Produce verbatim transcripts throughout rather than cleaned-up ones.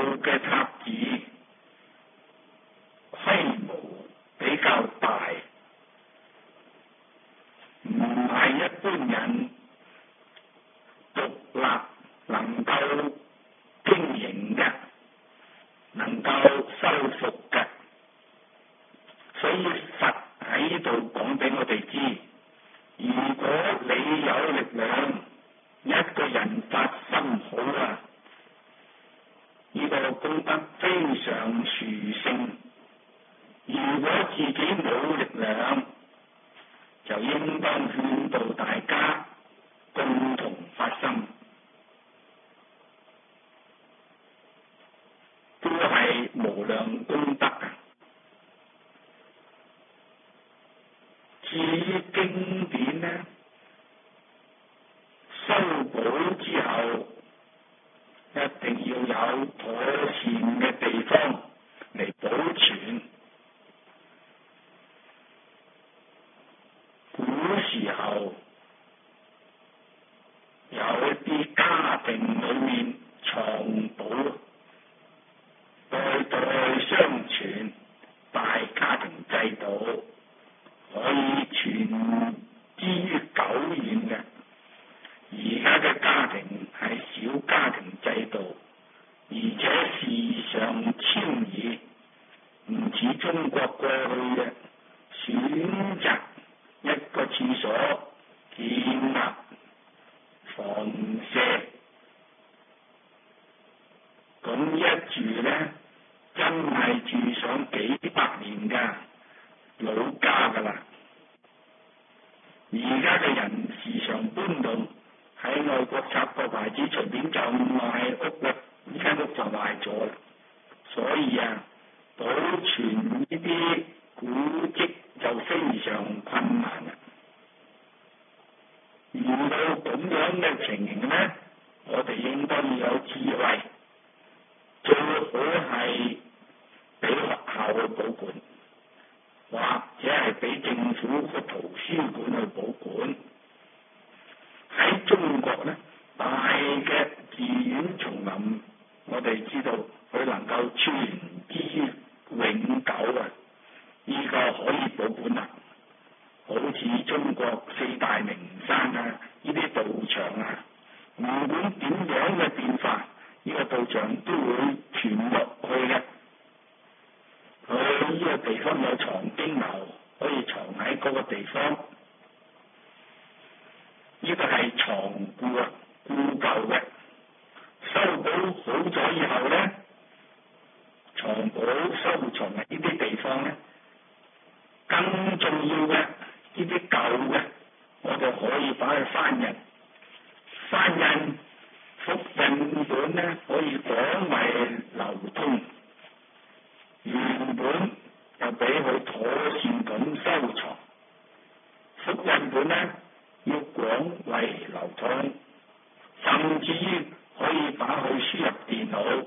嘅塔寺規模比較大，唔係一般人獨立能夠經營嘅，能夠修復嘅。所以佛喺度講俾我哋知，如果你有力量，一個人發心好啊，呢個功德非常殊勝。如果自己冇力量，就應當勸導大家共同發心，都係無量功德啊！至於經典呢，修補之後一定要有妥善嘅地方嚟保存。古時候有一啲家庭裏面藏寶，代代相傳，大家庭制度可以傳之於久遠嘅。而家嘅家庭係小家庭制度，而且時常遷移，唔似中國過去嘅選擇一個廁所建立房舍，咁一住呢，真係住上幾百年㗎，老家㗎啦。而家嘅人時常搬動，喺外國插個牌子，隨便就賣屋啦，呢間屋就賣咗啦。所以啊，保存呢啲古蹟就非常困難啦。遇到咁樣嘅情形呢，我哋應該要有智慧，最好係俾學校去保管，或者係俾政府個圖書館去保管。喺中國呢，大嘅寺院叢林，我哋知道佢能夠傳之於永久啊，呢個可以保管啦。好似中國四大名山啊，呢啲道場啊，唔管點樣嘅變化，呢個道場都會傳落去嘅。佢呢個地方有藏經樓，可以藏喺嗰個地方。呢個係藏固啊，固舊嘅。修補好咗以後呢，藏寶收藏嘅呢啲地方呢，更重要嘅呢啲舊嘅，我哋可以把佢翻印，翻印複印本呢，可以廣為流通。原本就俾佢妥善咁收藏，複印本呢，要廣為流通，甚至於可以把佢輸入電腦。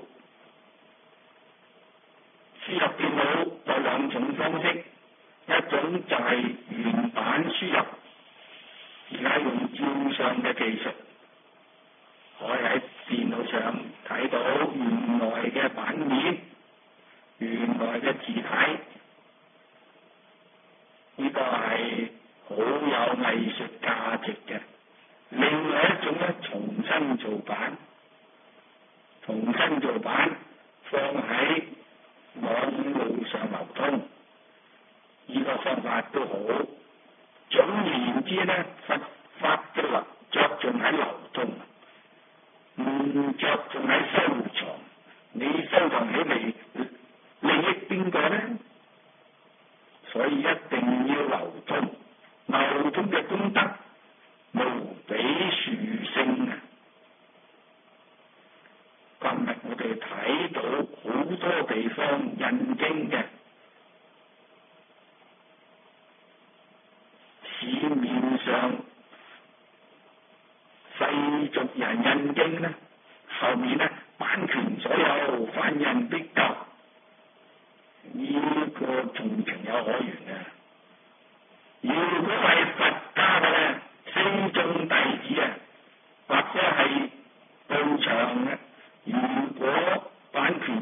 輸入電腦有兩種方式，一種就係原版輸入，而家用照相嘅技術，可以喺電腦上睇到原來嘅版面，原來嘅字體，呢個係好有藝術價值嘅。另外一種咧，重新做版，重新做版放喺網路上流通，呢個方法都好。總而言之咧，佛法嘅流着重喺流通，唔着重喺收藏。你收藏起嚟利益邊個咧？所以一定要流通，流通嘅功德無比殊勝啊！今日我哋睇到好多地方印經嘅，市面上世俗人印經呢，後面呢，版權所有，翻印必究，呢個仲情有可原啊！如果係佛家嘅咧，四眾弟子啊，或者係道場嘅，如果版權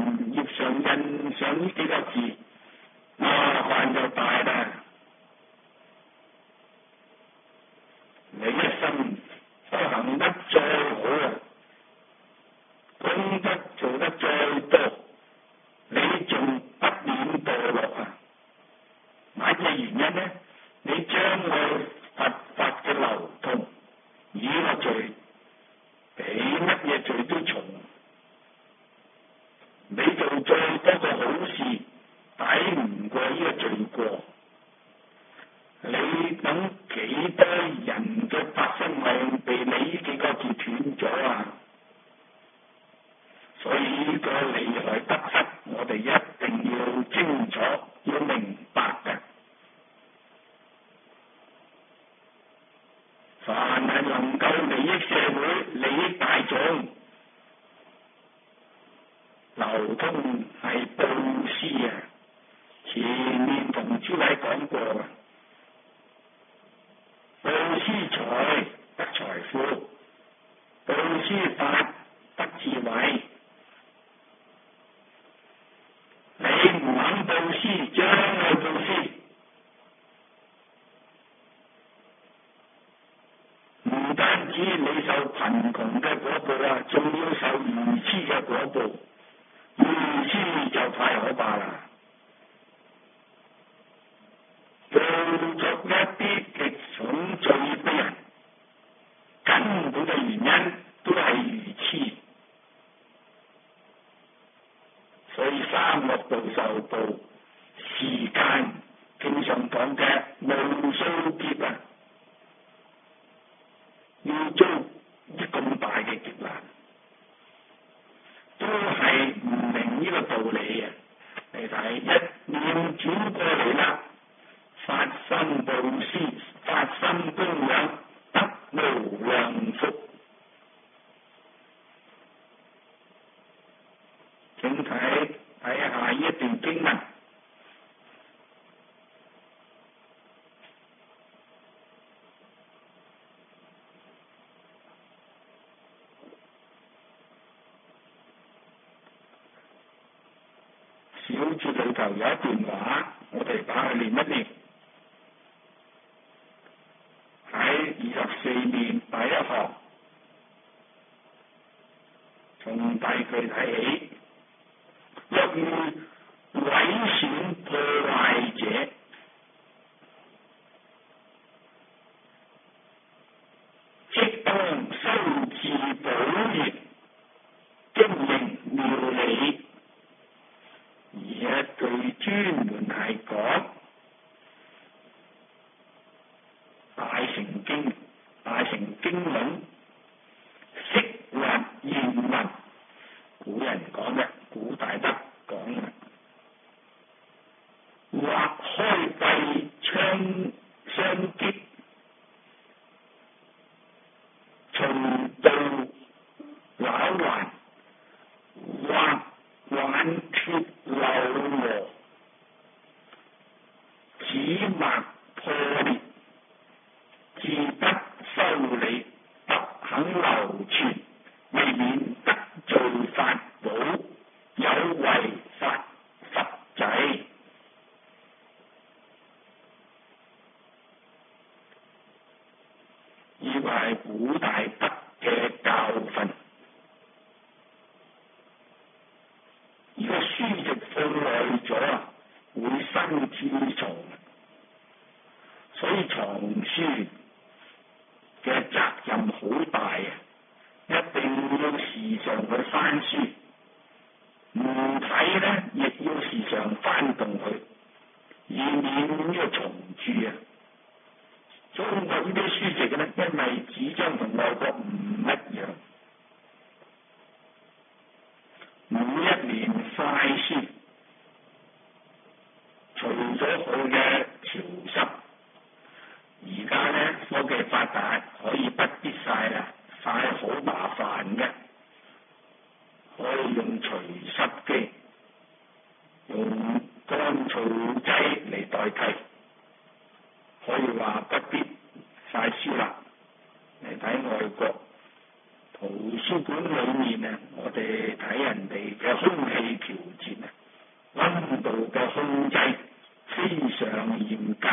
事抵唔過呢個罪過。你等幾多人嘅發生命被你呢幾個字斷咗啊！所以呢個利害得失，我哋一定要清楚，要明白嘅。凡係能夠利益社會、利益大眾，流通係布施啊！前面同諸位講過嘅，布施財得財富，布施法得智慧。你唔肯布施，將來布施，唔單止你受貧窮嘅果報啊，仲要受愚痴嘅果報。愚痴就太可怕啦！做作一啲極重罪嘅人，根本嘅原因都係愚痴。所以三惡道受報，時間經常講嘅無數劫啊，要遭啲咁大嘅劫難，都係唔明呢個道理啊！你睇一念轉過嚟啦，發心布施，發心供養，得無量福。請睇睇下一段經文，小節裏頭有一段話，我哋把佢念一念。喺二十四面第一行，從第句睇起。若遇毀損破壞者，即當修治補業，經營妙理。而一句專門係講大乘經、大乘經論，釋惑言文，古人講嘅。古大德講嘅，或開閉窗雙擊，從道朽壞，或挽脱漏磨，指脈破裂，自不修理，不肯流傳，未免得罪法寶。有違法佛制，呢個係古大德嘅教訓。如果書籍放耐咗啊，會生蛀蟲，所以藏書嘅責任好大啊！一定要時常去翻書。唔睇咧，亦要時常翻動佢，以免呢個蟲蛀啊！中國呢啲書籍咧，因為紙張同外國唔一樣，每一年快書，除咗佢嘅潮濕，而家咧科技發達，可以不必晒啦，晒好麻煩嘅。可以用除濕機，用乾燥劑嚟代替，可以話不必晒書啦。嚟睇外國圖書館裏面啊，我哋睇人哋嘅空氣調節啊，溫度嘅控制非常嚴格，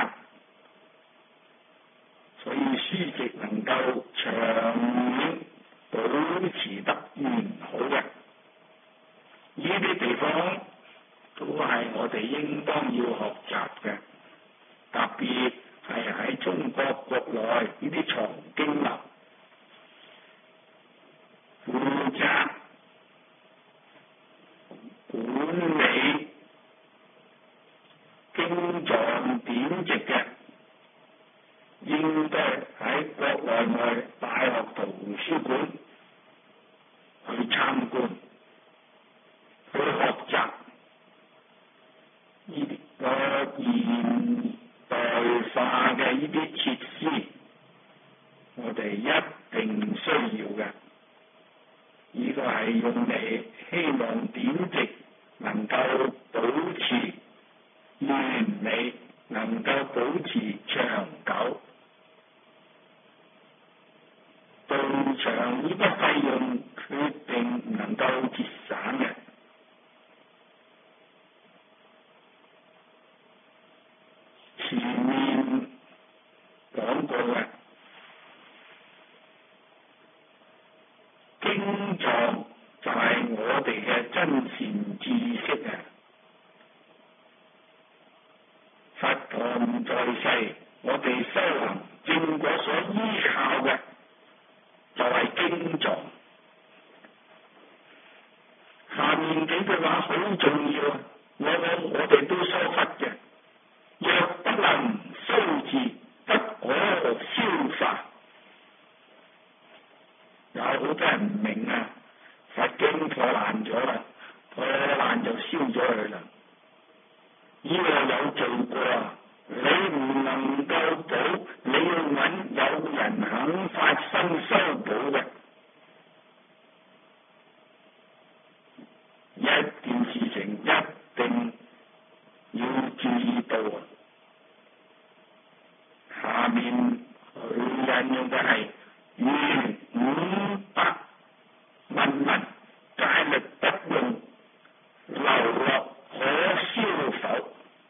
所以書籍能夠長遠保持得完好嘅。呢啲地方都係我哋應當要學習嘅，特別係喺中國國內呢啲藏經樓，負責管理典籍嘅，應該喺國內外大學圖書館去參觀，去學習呢個現代化嘅呢啲設施，我哋一定需要嘅。呢個係用嚟希望典籍能夠保持完美，能夠保持長久。到場呢筆費用決定唔能夠節省嘅。前面講過嘅經藏就係我哋嘅真善知識啊！佛陀在世，我哋修行正果所依靠嘅就係經藏。下面幾句話好重要啊！往往我哋都疏忽嘅。若不能修持，不可消化。有好多人唔明啊！佛經破爛咗啦，破爛就燒咗佢啦。呢個有做過啊！你唔能夠補，你要揾有人肯發心修補嘅。一件事情一定要注意到啊！下面佢引用嘅係如五百萬民戒律不用，流落可消否？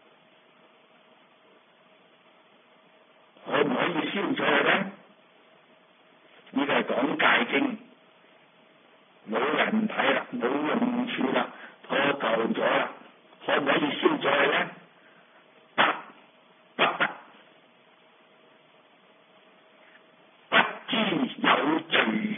可唔可以燒咗佢咧？呢個係講戒經，冇人睇啦，冇用處啦，破舊咗啦，可唔可以燒咗佢咧？得，不得。不知有罪，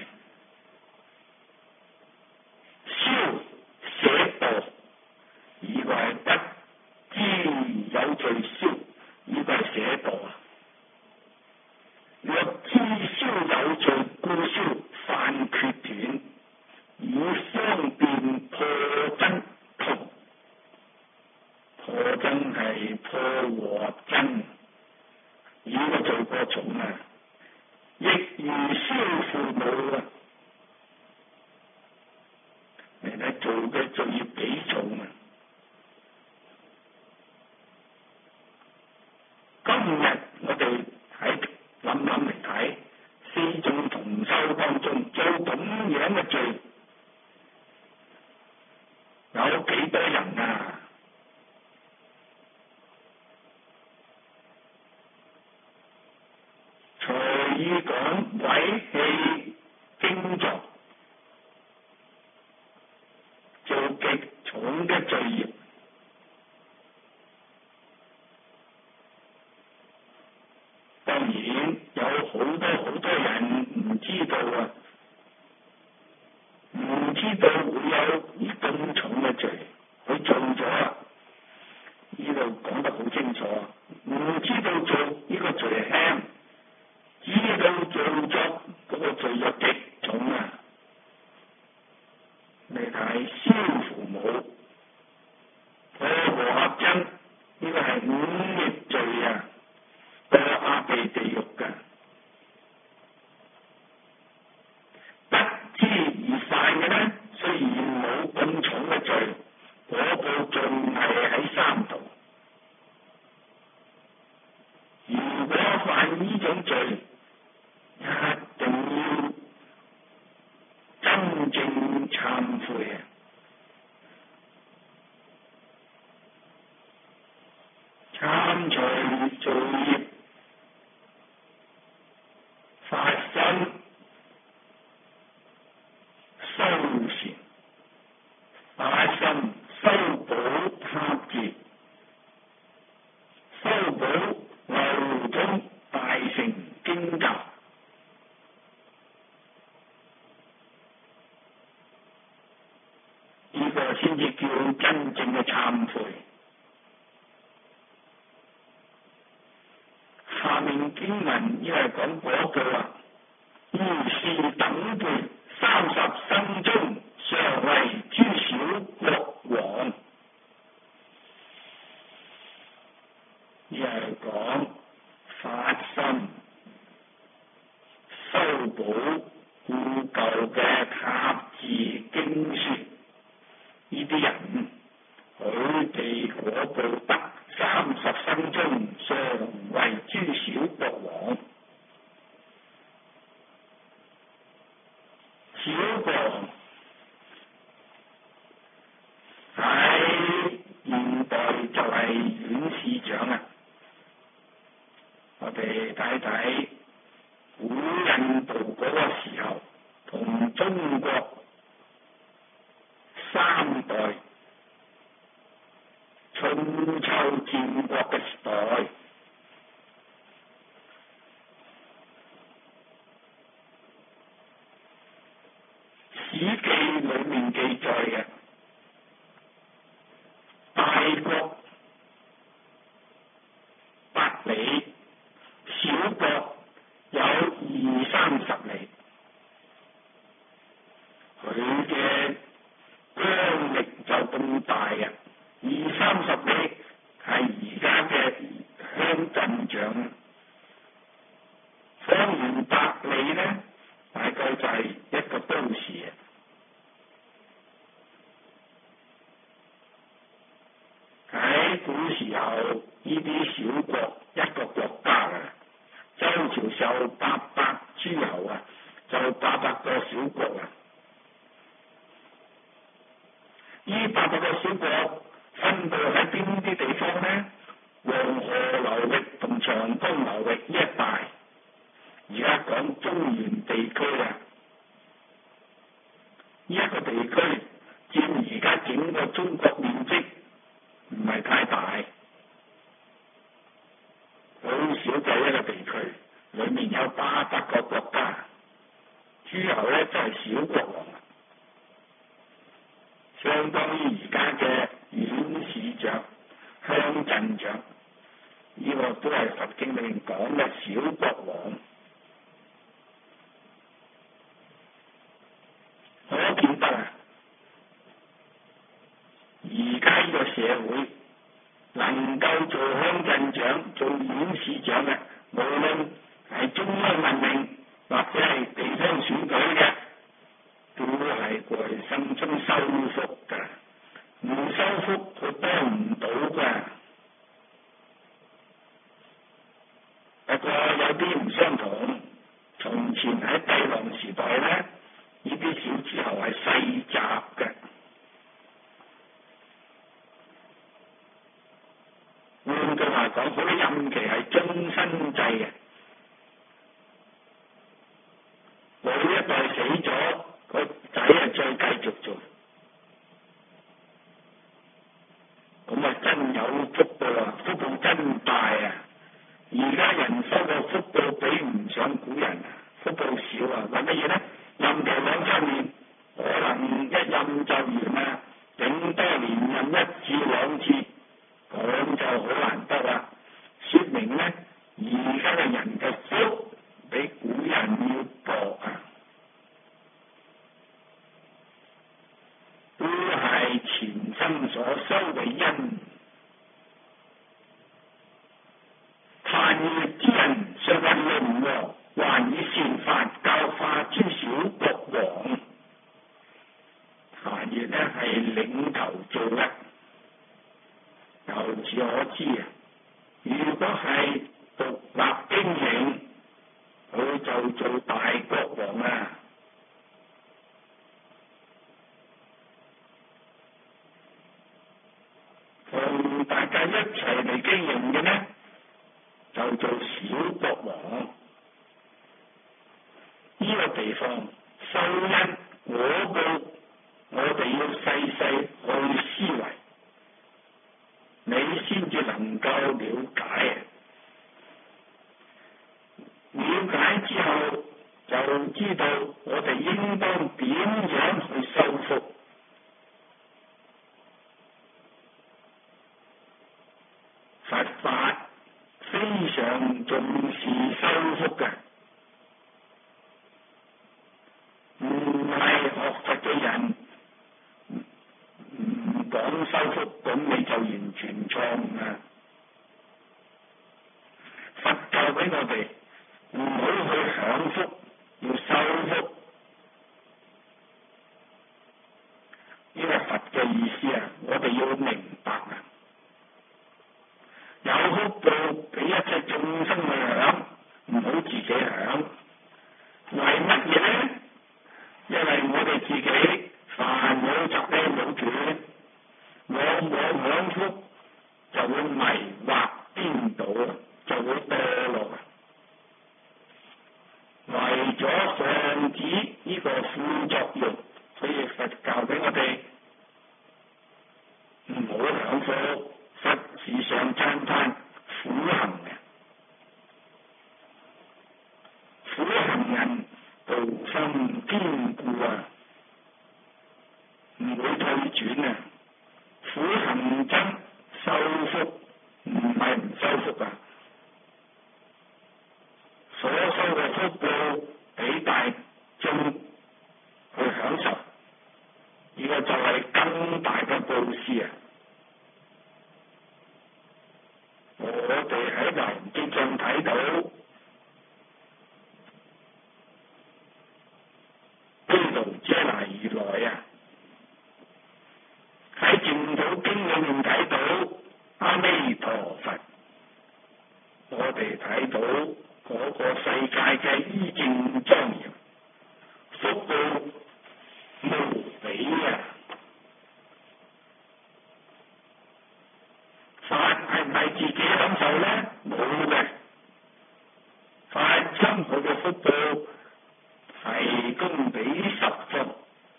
燒捨墮，呢個係不知有罪燒，呢個係捨墮啊！若知燒有罪，故燒犯決斷，以方便破僧同。破僧係破和僧，呢個罪過重啊！亦如燒父母啊！你睇做嘅罪業幾重啊！今日我哋喺諗諗嚟睇，四眾同修當中做咁樣嘅罪，有幾多人啊？隨意講毀棄經藏，做極重嘅罪業。當然有好多好多人唔知道啊，唔知道會有呢咁重嘅罪，佢做咗啦。呢度講得好清楚，唔知道做呢個罪輕，知道做咗嗰個罪就極重啊！你睇燒父母、破和合僧，呢個係五逆罪啊！墮阿鼻地獄嘅，不知而犯嘅咧，雖然冇咁重嘅罪，嗰個仲係喺三途。如果犯呢種罪，一定要真正懺悔啊！參除罪業，發心修善，發心修補塔寺，修補流通大乘經教，呢個先至叫真正嘅懺悔。 經文因為講嗰句話，如是等輩三十生中常為諸小國王，而係講發心修補故舊嘅塔寺經書，呢啲人佢哋嗰部得三十生中常為諸小國王。小國王喺現代就係縣市長啊！我哋睇睇古印度嗰個時候，同中國三代春秋戰國嘅時代，史記裏面記載嘅大國百里，小國有二三十里，佢嘅疆域就咁大嘅，二三十里係而家嘅鄉鎮長，方圓百里呢，大概就係一個都市啊！喺古時候，呢啲小國一個國家啊，周朝有八百諸侯啊，就八百個小國啊。呢八百個小國分布喺邊啲地方呢？黃河流域同長江流域呢一帶，而家講中原地區啊，呢一個地區佔而家整個中國面積唔係太大，好少嘅一個地區，裏面有八百個國家，諸侯咧就係小國王，相當於而家嘅縣市長、鄉鎮長，呢個都係佛經裏面講嘅小國王。我記得啊，而家呢個社會能夠做鄉鎮長、做縣市長嘅，無論係中央任命或者係地方選舉嘅，都係過去生中修福㗎，唔修福佢幫唔到㗎。不過有啲唔相同，從前喺帝王時代咧，呢啲小諸侯係世襲嘅。換句話講，佢嘅任期係終身制嘅，老一代死咗，個仔啊再繼續做，咁啊真有福報啊，福報真大啊！而家人收嘅福報比唔上古人啊，福報少啊，為乜嘢咧？任期兩三年，可能一任就完啦，頂多連任一至兩次，咁就好難得啦。說明咧，而家嘅人嘅福比古人要薄啊，都係前生所修嘅因。檀越之人尚為靈王，還以善法教化諸小國王。檀越呢係領頭做嘅，由此可知啊，如果係獨立經營，佢就做大國王啊！同大家一齊嚟經營嘅呢，就做小國王。呢個地方受因果報，我哋要細細去思維，你先至能夠了解。了解之後，就知道我哋應當點樣去修復。佛法非常重視俾我哋唔好去享福，要修福。呢個佛嘅意思啊，我哋要明白啊，有福報俾一切眾生去享，唔好自己享。為乜嘢咧？因為我哋自己煩惱習氣冇斷，往往享福就會迷惑顛倒，就會墮落。為咗防止呢個副作用，所以佛教俾我哋唔好享福。佛時常讚歎苦行嘅，苦行人道心堅固啊，唔會退轉啊。苦行僧修福唔係唔修福啊，所修嘅福報俾大眾去享受，呢個就係更大嘅布施啊！我哋喺《華嚴經》上睇到，卑盧遮那如來啊，喺《淨土經》裏面睇到阿彌陀佛，我哋睇到嗰個世界嘅依正莊嚴，福報無比啊！法係唔係自己享受咧？冇嘅，法將佢嘅福報提供俾十方，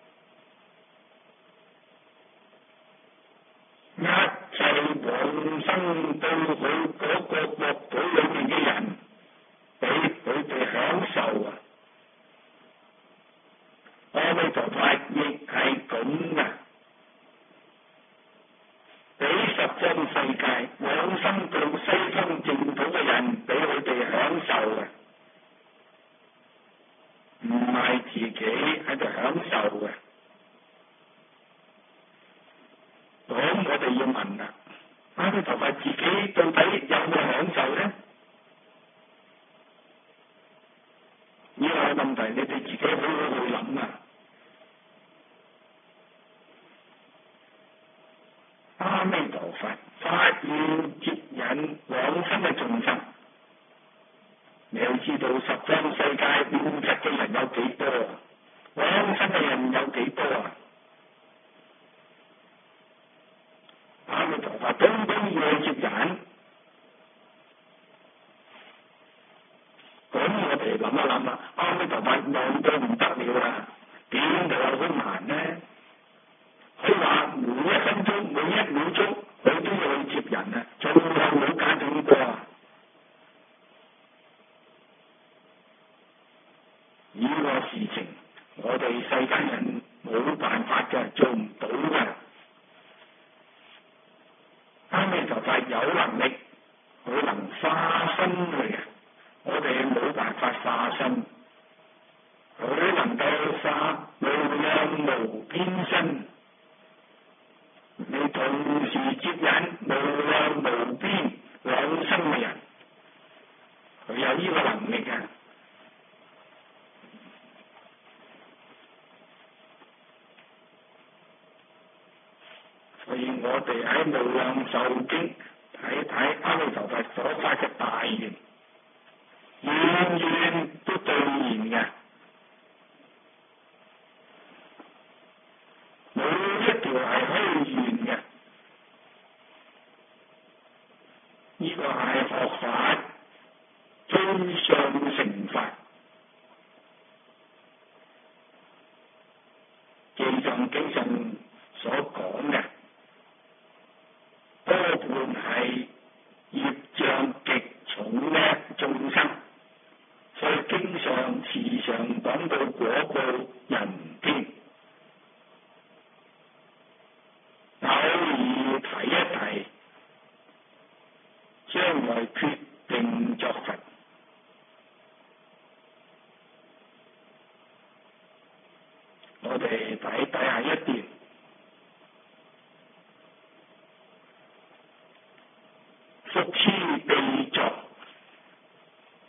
一切往生到佢嗰個國土裏面嘅人，俾佢哋享受啊！阿彌陀佛亦係咁噶。俾十方世界往生到西方淨土嘅人，俾佢哋享受嘅，唔係自己喺度享受嘅。咁我哋要問啦，阿彌陀佛自己到底有冇享受咧？呢個問題你哋自己好好去諗啊！阿彌陀佛發願接引往生嘅眾生，你要知道十方世界變質嘅人有幾多啊？往生嘅人有幾多啊？阿彌陀佛通通要去接引，咁我哋諗一諗啊，阿彌陀佛忙到唔得了啦，點度有咁閒呢？佢話每一分鐘、每一秒鐘，佢都要去接人啊，仲有冇揀咁多啊？呢個事情，我哋世間人冇辦法嘅，做唔到嘅。阿彌陀佛有能力，佢能化身嚟嘅，我哋冇辦法化身，佢能夠化無量無邊身。你同時接引無量無邊往生嘅人，佢有呢個能力啊！所以我哋喺《無量壽經》睇睇阿彌陀佛所發嘅大願，願願都兌現嘅，冇一條係虛願嘅。呢個係學法最上乘法，地藏經上所講嘅，多半係業障極重嘅眾生，所以經常時常講到果報人天，偶爾提一提，將來決定作佛。我哋睇睇下一段，復次被作，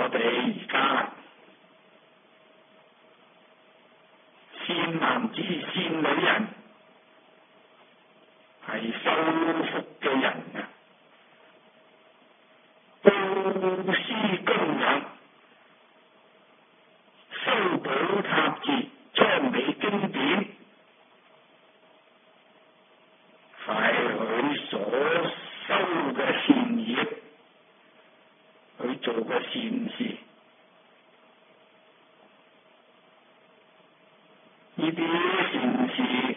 我哋而家善男子善女人係修福嘅人啊，布施供養、修補塔節、裝備經典，係佢所修嘅善業，佢做嘅善事。呢啲善事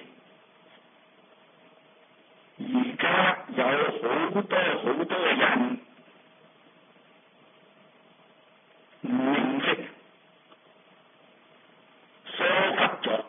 而家有好多好多嘅人唔認識，疏忽咗。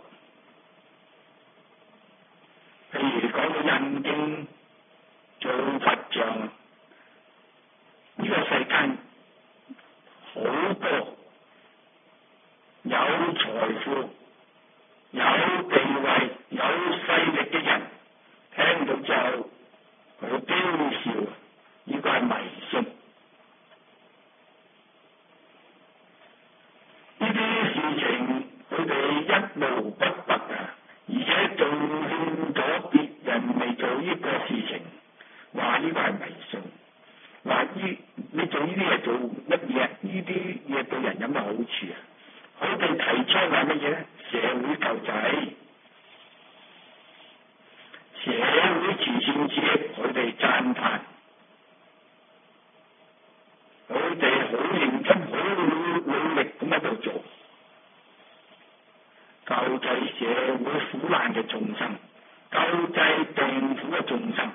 譬如講到印經做佛像，呢個世間好多有財富、有地位、有勢力嘅人，聽到之後佢驚笑，呢個係迷信。呢啲事情佢哋一毛不拔啊，而且仲勸咗別人嚟做呢個事情，話呢個係迷信，話呢你做呢啲嘢做乜嘢？呢啲嘢對人有乜好處啊？佢哋提倡係乜嘢咧？社會救濟、社會慈善節，佢哋讚歎，佢哋好認真、好努力咁喺度做，救濟社會苦難嘅眾生，救濟病苦嘅眾生。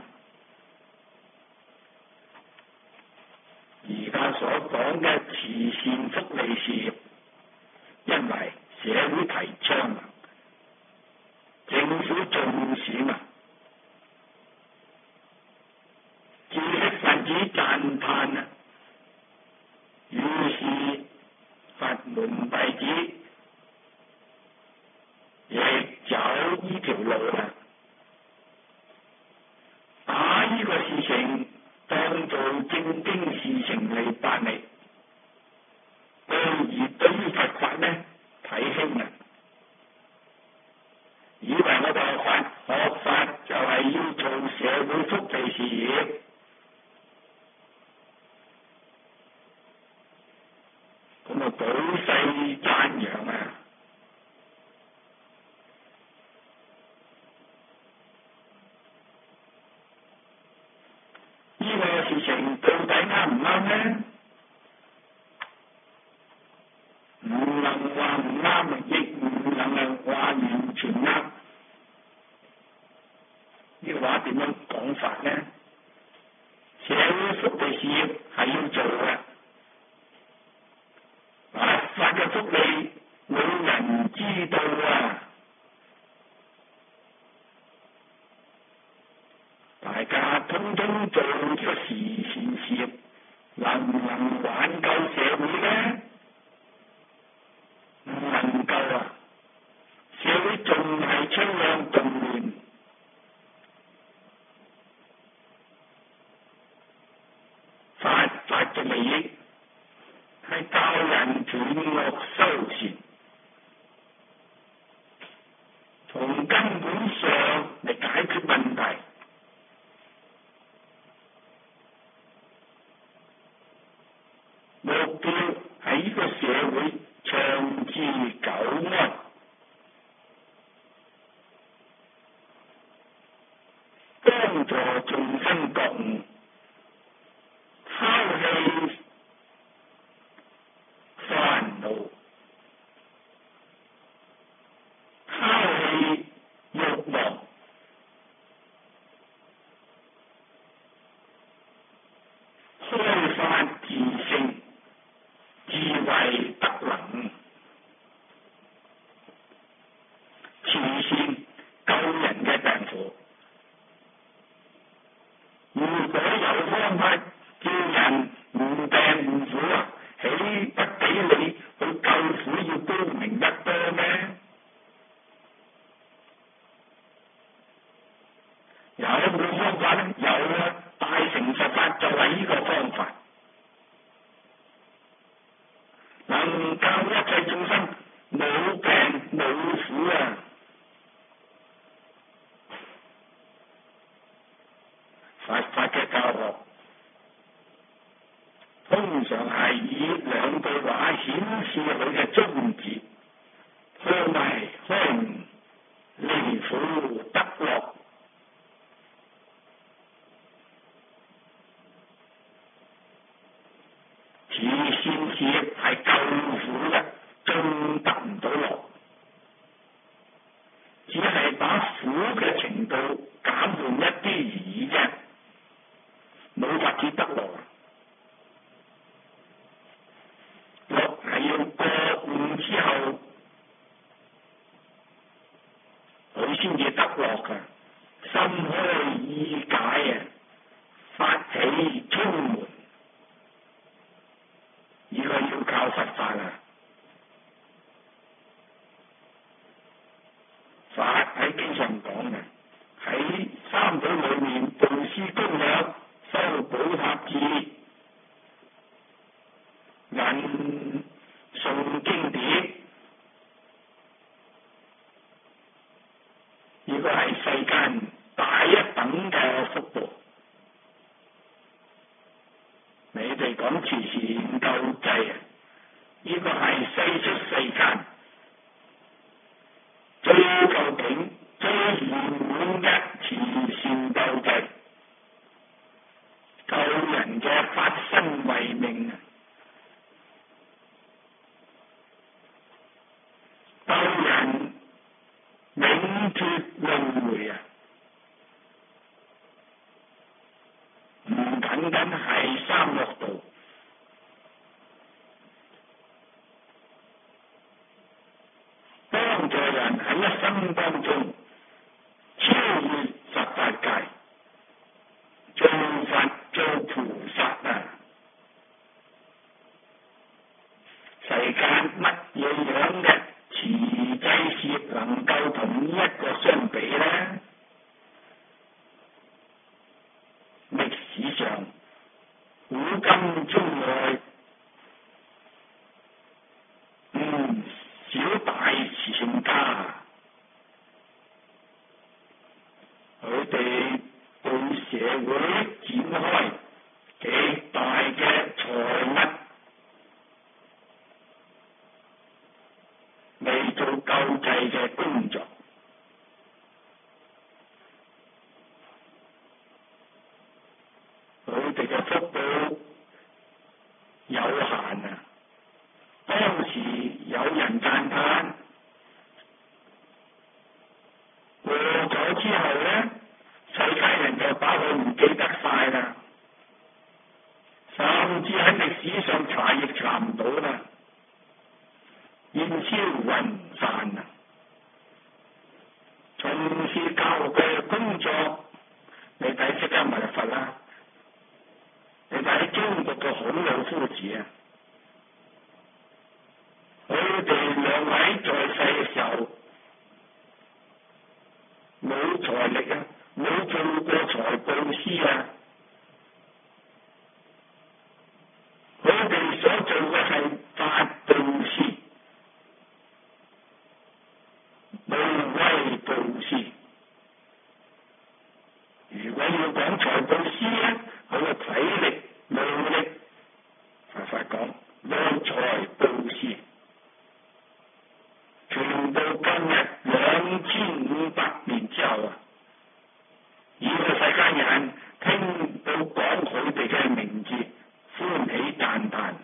而家所講嘅慈善福利事業，因為社會提倡啊，政府重視啊，知識分子讚歎啊，於是佛門弟子亦走呢條路啊，把呢個事情當做正經事情嚟辦理。而對於佛法呢，睇輕啊，以為我哋學法學法就係要做社會福利事業，咁啊舉世讚揚啊！呢個事情到底啱唔啱呢？唔能話唔啱，亦唔能係話完全啱。呢個話點樣講法呢？社會福利事業係要做嘅，佛法嘅福利冇人知道啊！大家通通做呢個慈善事業，能唔能挽救社會呢？唔能夠啊！社會仲係趨向動亂，法法嘅利益係教人斷惡修善，從根本上嚟解決問題。目標係呢個社會長治久安，幫助眾生覺悟，拋棄煩惱，拋棄慾望，開發自性，智慧德能，慈善救人嘅病苦。如果有方法叫人唔病唔苦啊，豈不比你去救苦要高明得多咩？有冇方法咧？有啊！大乘佛法就係呢個方法。 能教一切眾生冇病冇苦啊！佛法嘅教學通常係以兩句話顯示佢嘅宗旨，破迷開悟，離苦得樂。此善事係救苦嘅，仲得唔到樂，只係把苦嘅程度減緩一啲而已啫，冇法子得樂。樂係要覺悟之後，佢先至得樂㗎，心開意解啊，法喜充滿。而家要靠佛法啊！法喺經上講嘅，喺三寶裏面，布施供養、修補塔寺、引誦經典，呢個係世間大一等嘅福報。你哋講慈善救濟啊，呢個係世出世間最究竟、最圓滿嘅慈善救濟，救人嘅發身為命啊，救人永脫輪迴啊！唔僅僅係三惡道，幫助人喺一生當中超越十法界，做佛做菩薩啊！世間乜嘢樣嘅慈濟事業能夠同呢一個相比呢？歷史上古今中外，唔少大慈善家，佢哋對社會展開極大嘅財物嚟做救濟嘅工作。佢哋嘅福報有限啊！當時有人讚歎，過咗之後咧，世界人就把佢唔記得晒啦，甚至喺歷史上查亦查唔到啦，煙消雲散啊！從事教育嘅工作，你睇釋迦牟尼佛啦。你睇中國嘅孔老夫子啊，佢哋兩位在世嘅時候冇財力啊，冇做過財布施啊，佢哋所做嘅係法布施、無畏布施。如果要講財布施咧，佢嘅體力、勞力，佛法講愛財布施，全部今日兩千五百年之後啊，以個世間人聽到講佢哋嘅名字，歡喜讚歎。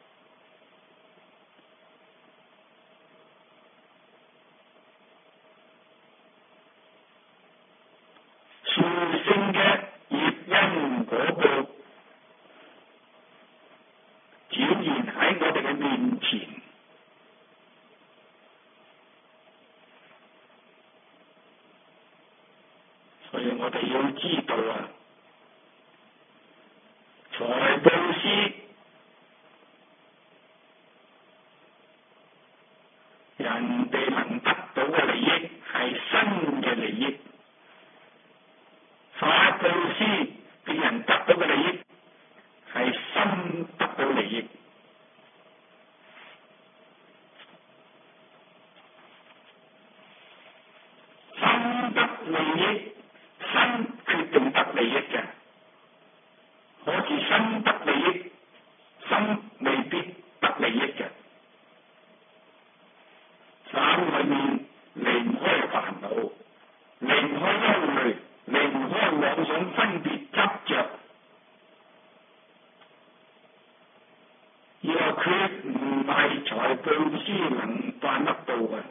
殊勝嘅業因果報展現喺我哋嘅面前，所以我哋要知道啊，財布施人哋能得到嘅利益係身嘅利益。法布施俾人得到嘅利益係心得到利益， 決唔係財布施能辦得到嘅。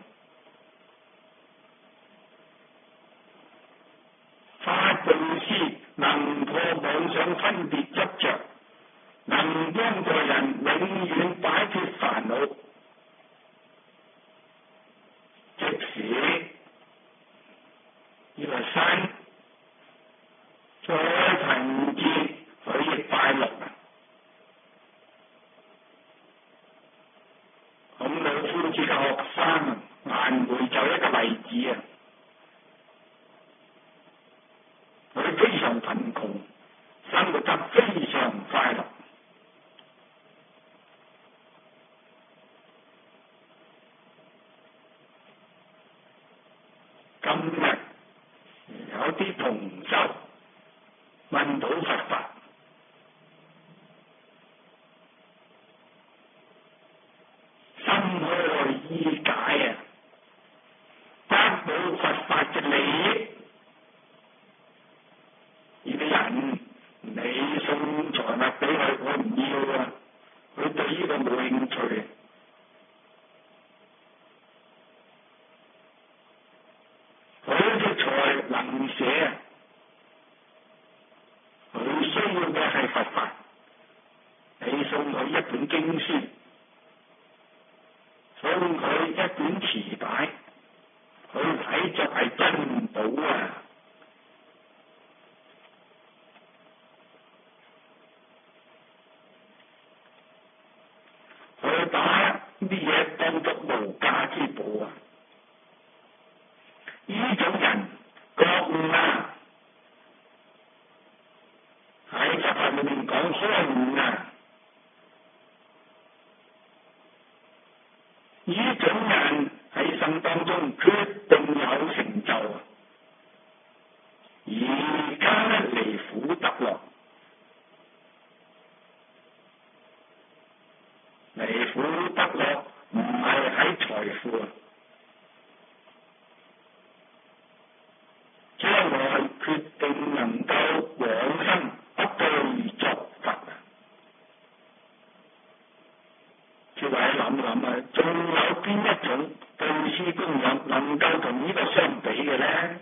法布施能破妄想分別執着，能幫助人永遠擺脫煩惱。即使呢個身再貧賤，佢亦快樂啊！咁老夫子嘅學生顏回就一個例子啊！佢非常貧窮，生活得非常快樂。今日有啲同修問到佛法，心開意解啊，得到佛法嘅利益。而啲人你送財物俾佢，我唔要啊！佢對呢個冇興趣。佢嘅財能捨啊！佢需要嘅係佛法。你送佢一本經書，送佢一本磁帶，佢睇就係珍寶啊！佢打啲嘢當作無價之寶啊！呢種人覺悟啊，喺佛法裏面講開悟啊！呢種人喺生當中決定有成就啊！而家離苦得樂，離苦得樂唔係喺財富啊！將來決定能夠往生不對作佛啊！諸位諗諗啊，仲有邊一種布施供養能夠同呢個相比嘅咧？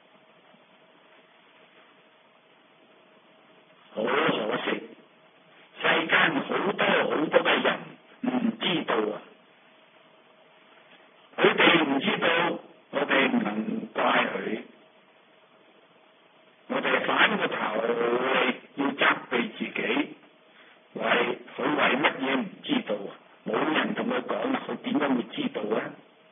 好可惜，世間好多好多嘅人唔知道啊！佢哋唔知道，我哋唔能怪佢。我哋反過頭嚟要責備自己，為佢為乜嘢唔知道啊？冇人同佢講啦，佢點解會知道啊？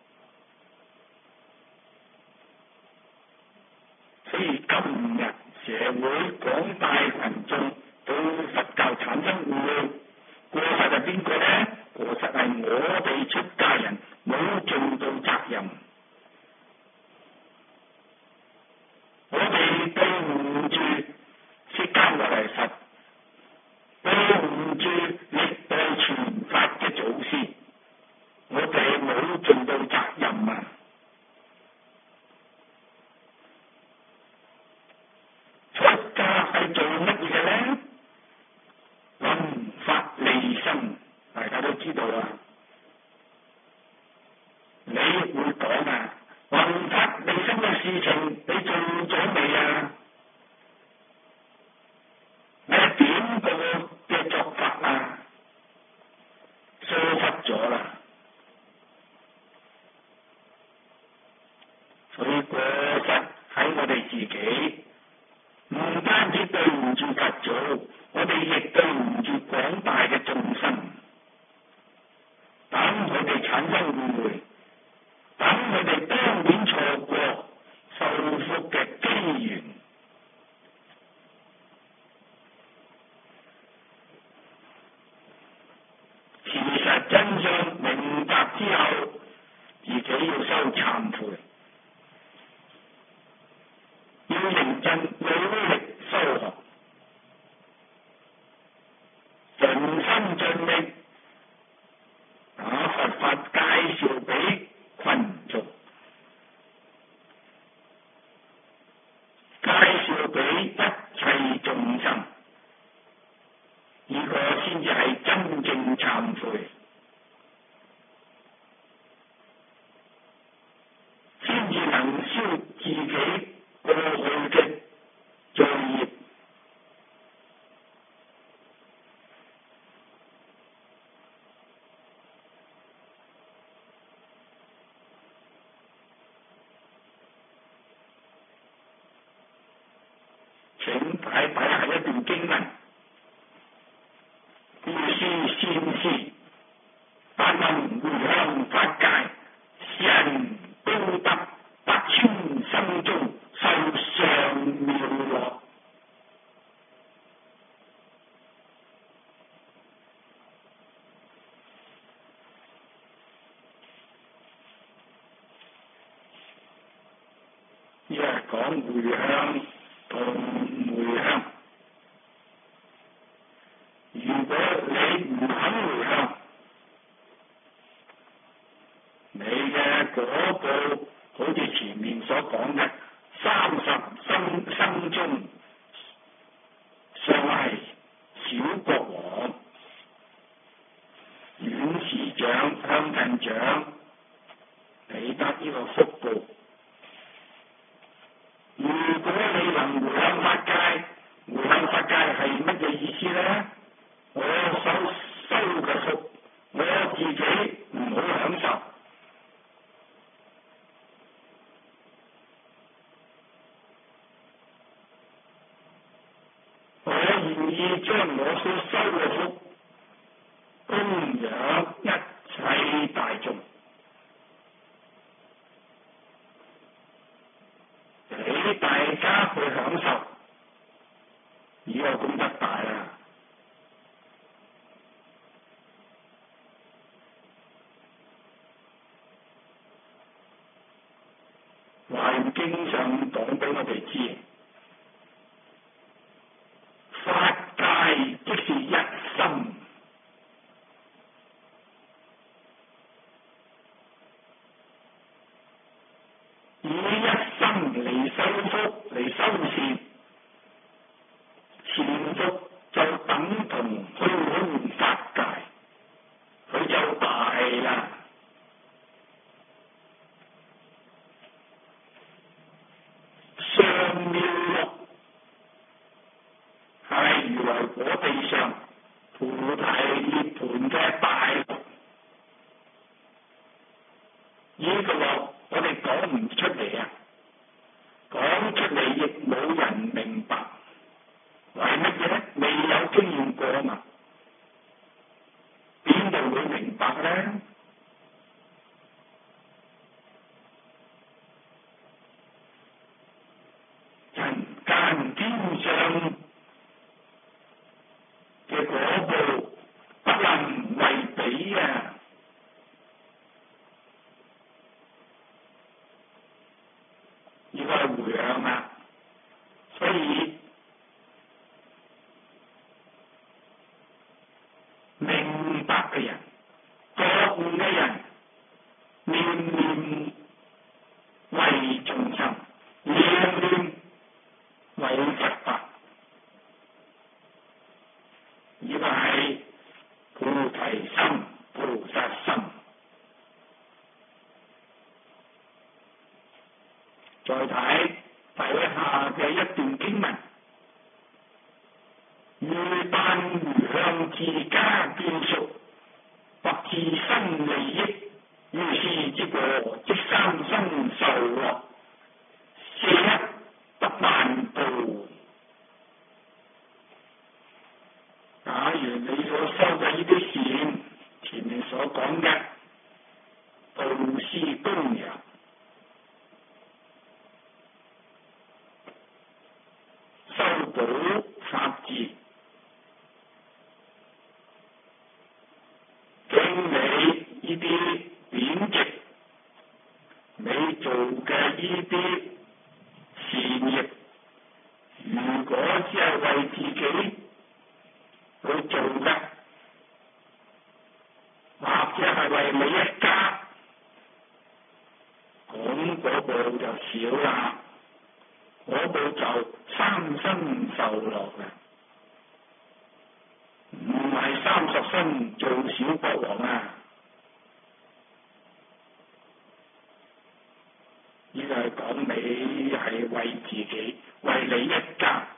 所以今日社會廣大群眾對佛教產生誤會，過失係邊個咧？過失係我哋出家人冇盡到責任。我哋對唔住釋迦牟尼佛，對唔住歷代傳法嘅祖師，我哋冇盡到責任啊！出家係做乜嘢咧？弘法利生，大家都知道啊！你會講啊？弘法利生嘅事情，你做咗未啊？你係點個嘅作法啊？疏忽咗啦！所以過失喺我哋自己，唔單止對唔住佛祖，我哋亦對唔住廣大嘅眾生，等佢哋產生誤會，等佢哋當面錯過受福嘅機緣。事實真相明白之後，自己要修懺悔，要認真努力修學，盡心盡力把佛法介紹俾群眾，介紹俾一切眾生，呢個先至係真真正懺悔，先至能消自己過去嘅罪業。請睇睇下一段經文，故書先師，但能回向法界，是人都得百千生中受上妙樂。呢係講回向同回向。如果你唔肯回向，你嘅嗰部好似前面所講嘅三十生生中尚係小國王、縣市長、鄉鎮長，你得呢個福報。如果你能回向法界，回向法界係乜嘢意思咧？我所收嘅福，我自己唔好享受，我願意將我所收嘅福供養一切大眾，俾大家去享受，呢個功德大啊！華嚴經上講俾我哋知，法界即是一心，以一心嚟修福嚟修善，善福就等同虛空法界，佢就大啦。上妙樂係如來果地上菩提涅槃嘅大樂，呢個樂我哋講唔出嚟啊，講出嚟亦冇人明白，為乜嘢咧？未有經驗過嘛，邊度會明白咧？人間天上嘅嗰部不能為比啊！呢個係回向啊，所以明白嘅人、覺悟嘅人，念念為眾生，念念為佛法，呢個係菩提心、菩薩心。再睇底下嘅一段經文，如但回向自家眷屬或自身利益，於是之過即三生受樂，是一不萬度。假如你所收嘅呢啲善，前面所講嘅布施供養，修補法治，經你呢啲貶值，你做嘅呢啲善業，如果只係為自己去做嘅，或者係為你一家，咁嗰部就少啦，嗰部就三生受樂啦，唔係三十身做小國王啊！呢個係講你係為自己，為你一家，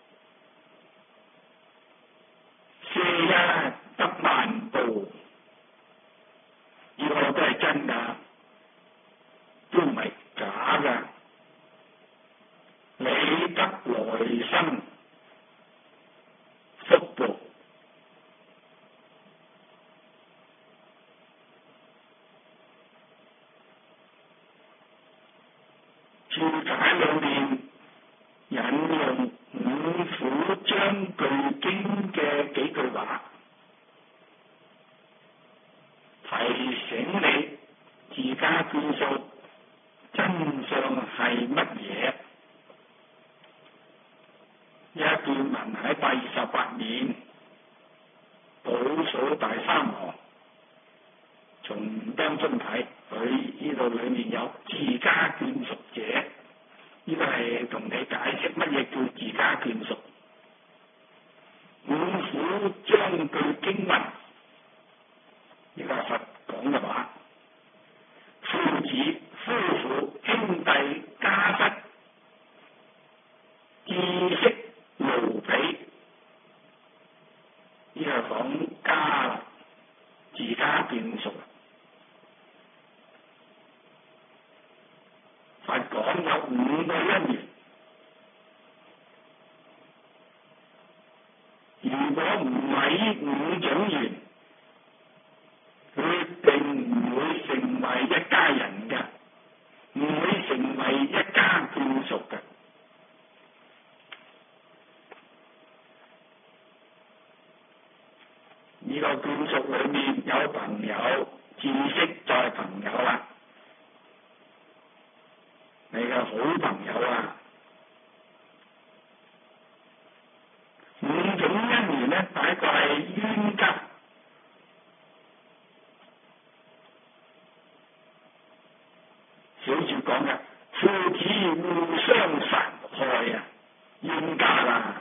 舍一得萬步，呢個都係真㗎，都唔係假㗎。你得來生福報，注解裏面引用五苦章句經嘅幾句話，提醒你自家眷屬真相係乜嘢。一段文喺第二十八面倒數第三行，從當中睇，佢呢度裏面有自家眷屬者，呢個係同你解釋乜嘢叫自家眷屬。五苦章句經文，呢個係佛講嘅話，父子、夫婦、兄弟、家室、知識、奴婢，呢個係講家自家眷屬。佛講有五個因緣，如果唔係呢五種緣，佢並唔會成為一家人嘅，唔會成為一家眷屬嘅。呢個眷屬裏面有朋友，知識就係朋友啦，你嘅好朋友啊。五種因緣呢，大概係冤家，小説講嘅父子互相殺害啊，冤家啦。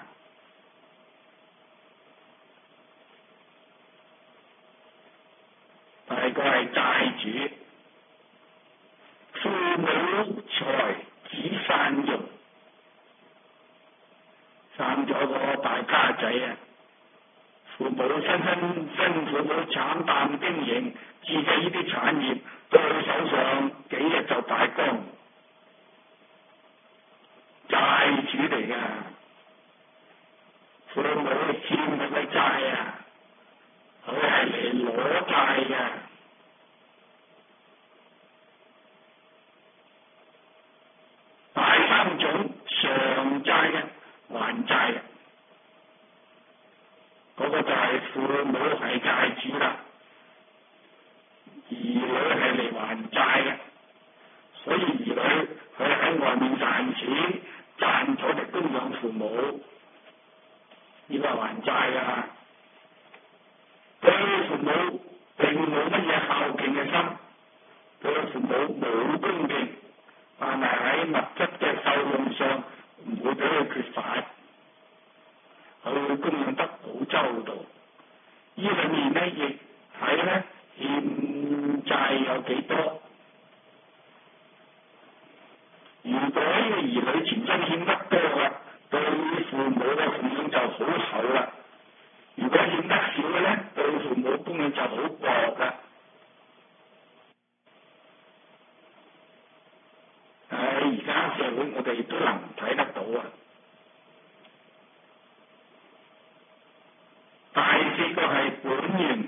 大概係債主，父母財子散用，生咗個大家仔啊，父母辛辛辛苦苦慘淡經營，自己呢啲產業到手上幾日就敗光，債主嚟㗎，父母欠佢嘅債啊，佢係嚟攞債嘅。第三種償債嘅，還債嘅，嗰個就係父母係債主啦，兒女係嚟還債嘅，所以兒女佢喺外面賺錢，賺咗嚟供養父母，呢個係還債㗎。對父母並冇乜嘢孝敬嘅心，對父母冇恭敬，但係喺物質嘅受用上唔會俾佢缺乏，佢會供養得好周到。呢裏面呢，亦睇呢欠債有幾多。如果呢個兒女前身欠得多嘅，對父母嘅供養就好厚啦。如果欠得少嘅咧，對父母供養就好薄啦。喺而家社會，我哋都能睇得到啊。第四個係本願，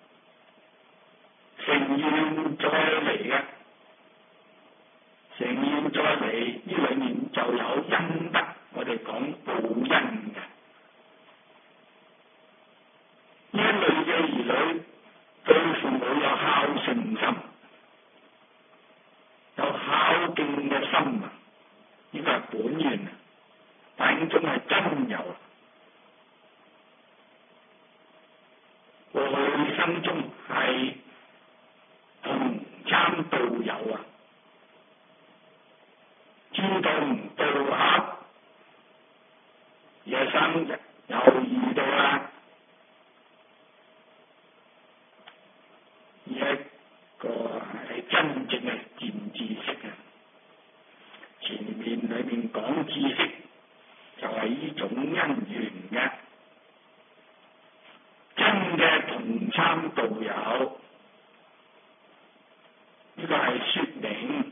成願再嚟嘅，成願再嚟呢裏面就有因德，我哋講報因嘅。呢一類嘅兒女對父母有孝順心，有孝敬嘅心啊，呢個係本願啊，但呢種係真有。過去生中係同參道友啊，專同道合，而生日又遇到啦。 知識啊！前面裏面講知識就係呢種因緣嘅，真嘅同參道友，呢個係說明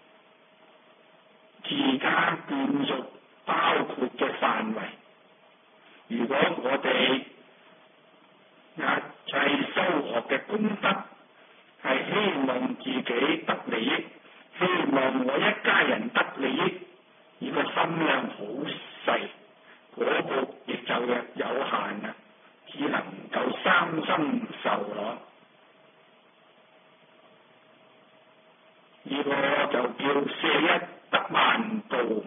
自家眷屬包括嘅範圍。如果我哋一切修學嘅功德係希望自己得利益，希望我一家人得利益，呢個心量好細，嗰個亦就有限啦，只能夠三生受樂。呢個就叫捨一得萬度。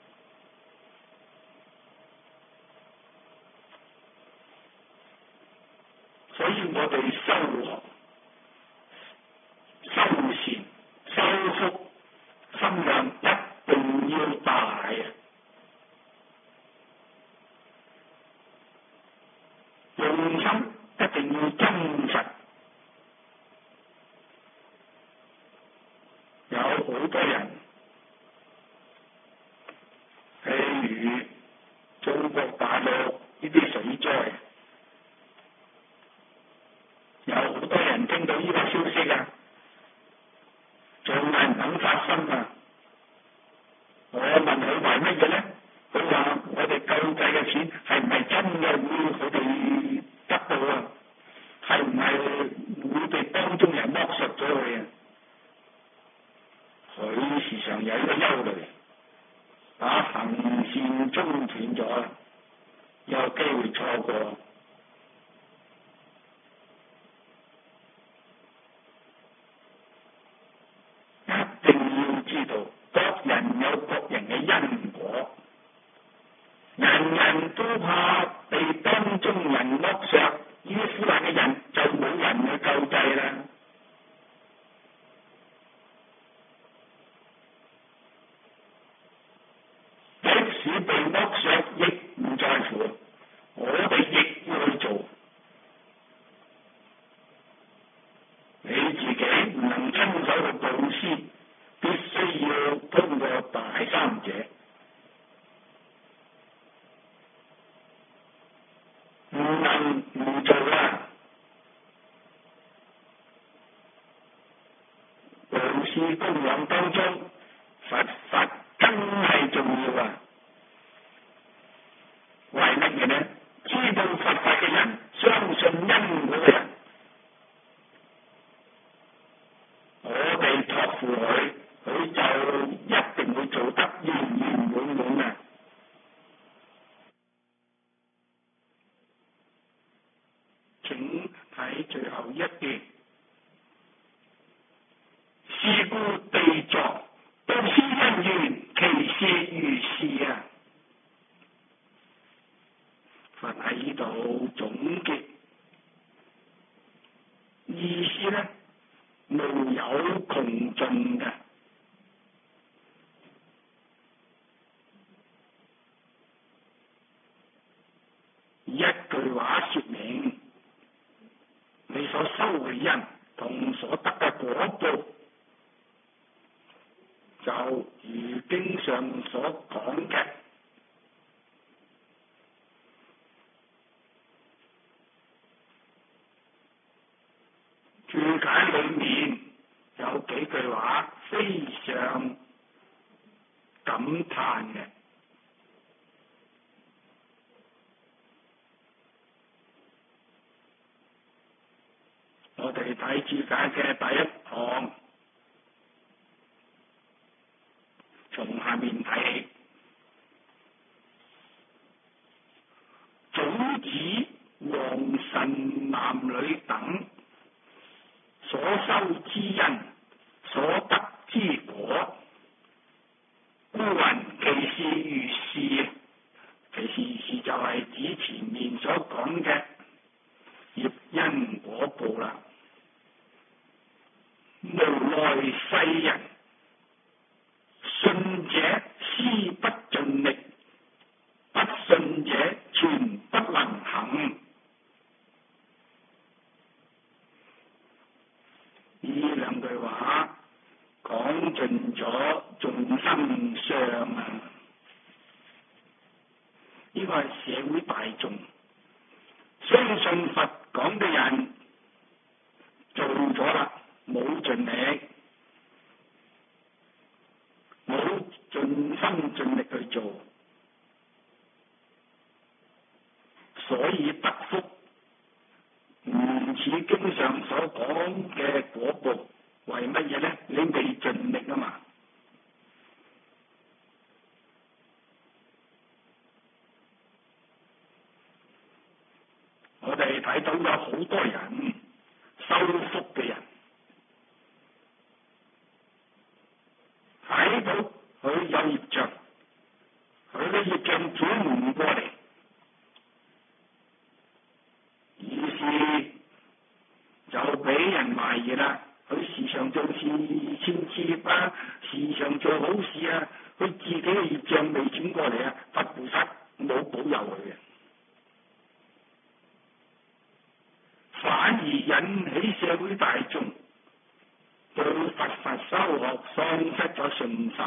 所以我哋修學、修善、修福，心量一定要大啊！用心一定要真實。有好多人，譬如中國大陸呢啲水災，有好多人聽到呢個消息啊，仲係唔肯發心啊！我問佢為乜嘢咧？佢話我哋救濟嘅錢係唔係真嘅會佢哋得到啊？係唔係會被當中人剝削咗佢啊？佢時常有一個憂慮，把行善中斷咗，有機會錯過。一定要知道，各人有各人嘅因果，人人都怕被當中人剝削，呢啲苦難嘅人就冇人去救濟啦。即使被剝削，亦唔在乎，我哋亦要去做。你自己唔能親手去布施，必須要通過大三者。唔能唔做啦！布施供養當中，佛法真係重要啊！為乜嘢呢？知道佛法嘅人，相信因果嘅人，我哋託付佢，佢就一定會做得圓圓滿滿啊！請睇最後一段，是故地藏布施因緣，其事如是啊！佛喺呢度總結意思咧，無有窮盡嘅。一句話說明你所修嘅因同所得嘅果報，就如經上所講嘅。注解裏面有幾句話非常感嘆嘅，我哋睇注解嘅第一行，從下面睇起，種子王神男女等所修之因，所得之果，故云其事如是。其事如是就係指前面所講嘅業因果報啦。無奈世人信者施不盡力，不信者全不能行。呢兩句話講盡咗眾生相啊！呢個係社會大眾相信佛講嘅人做咗啦，冇盡力，冇盡心盡力去做，所以得福唔似經上所講嘅果報。為乜嘢咧？你未盡力啊嘛！我哋睇到有好多人修福嘅人，睇到佢有業障，佢嘅業障轉唔過嚟，於是就俾人懷疑啦。佢時常做善善事業啊，時常做好事啊，佢自己嘅業障未轉過嚟啊，佛菩薩冇保佑佢嘅，反而引起社會大眾對佛法修學喪失咗信心。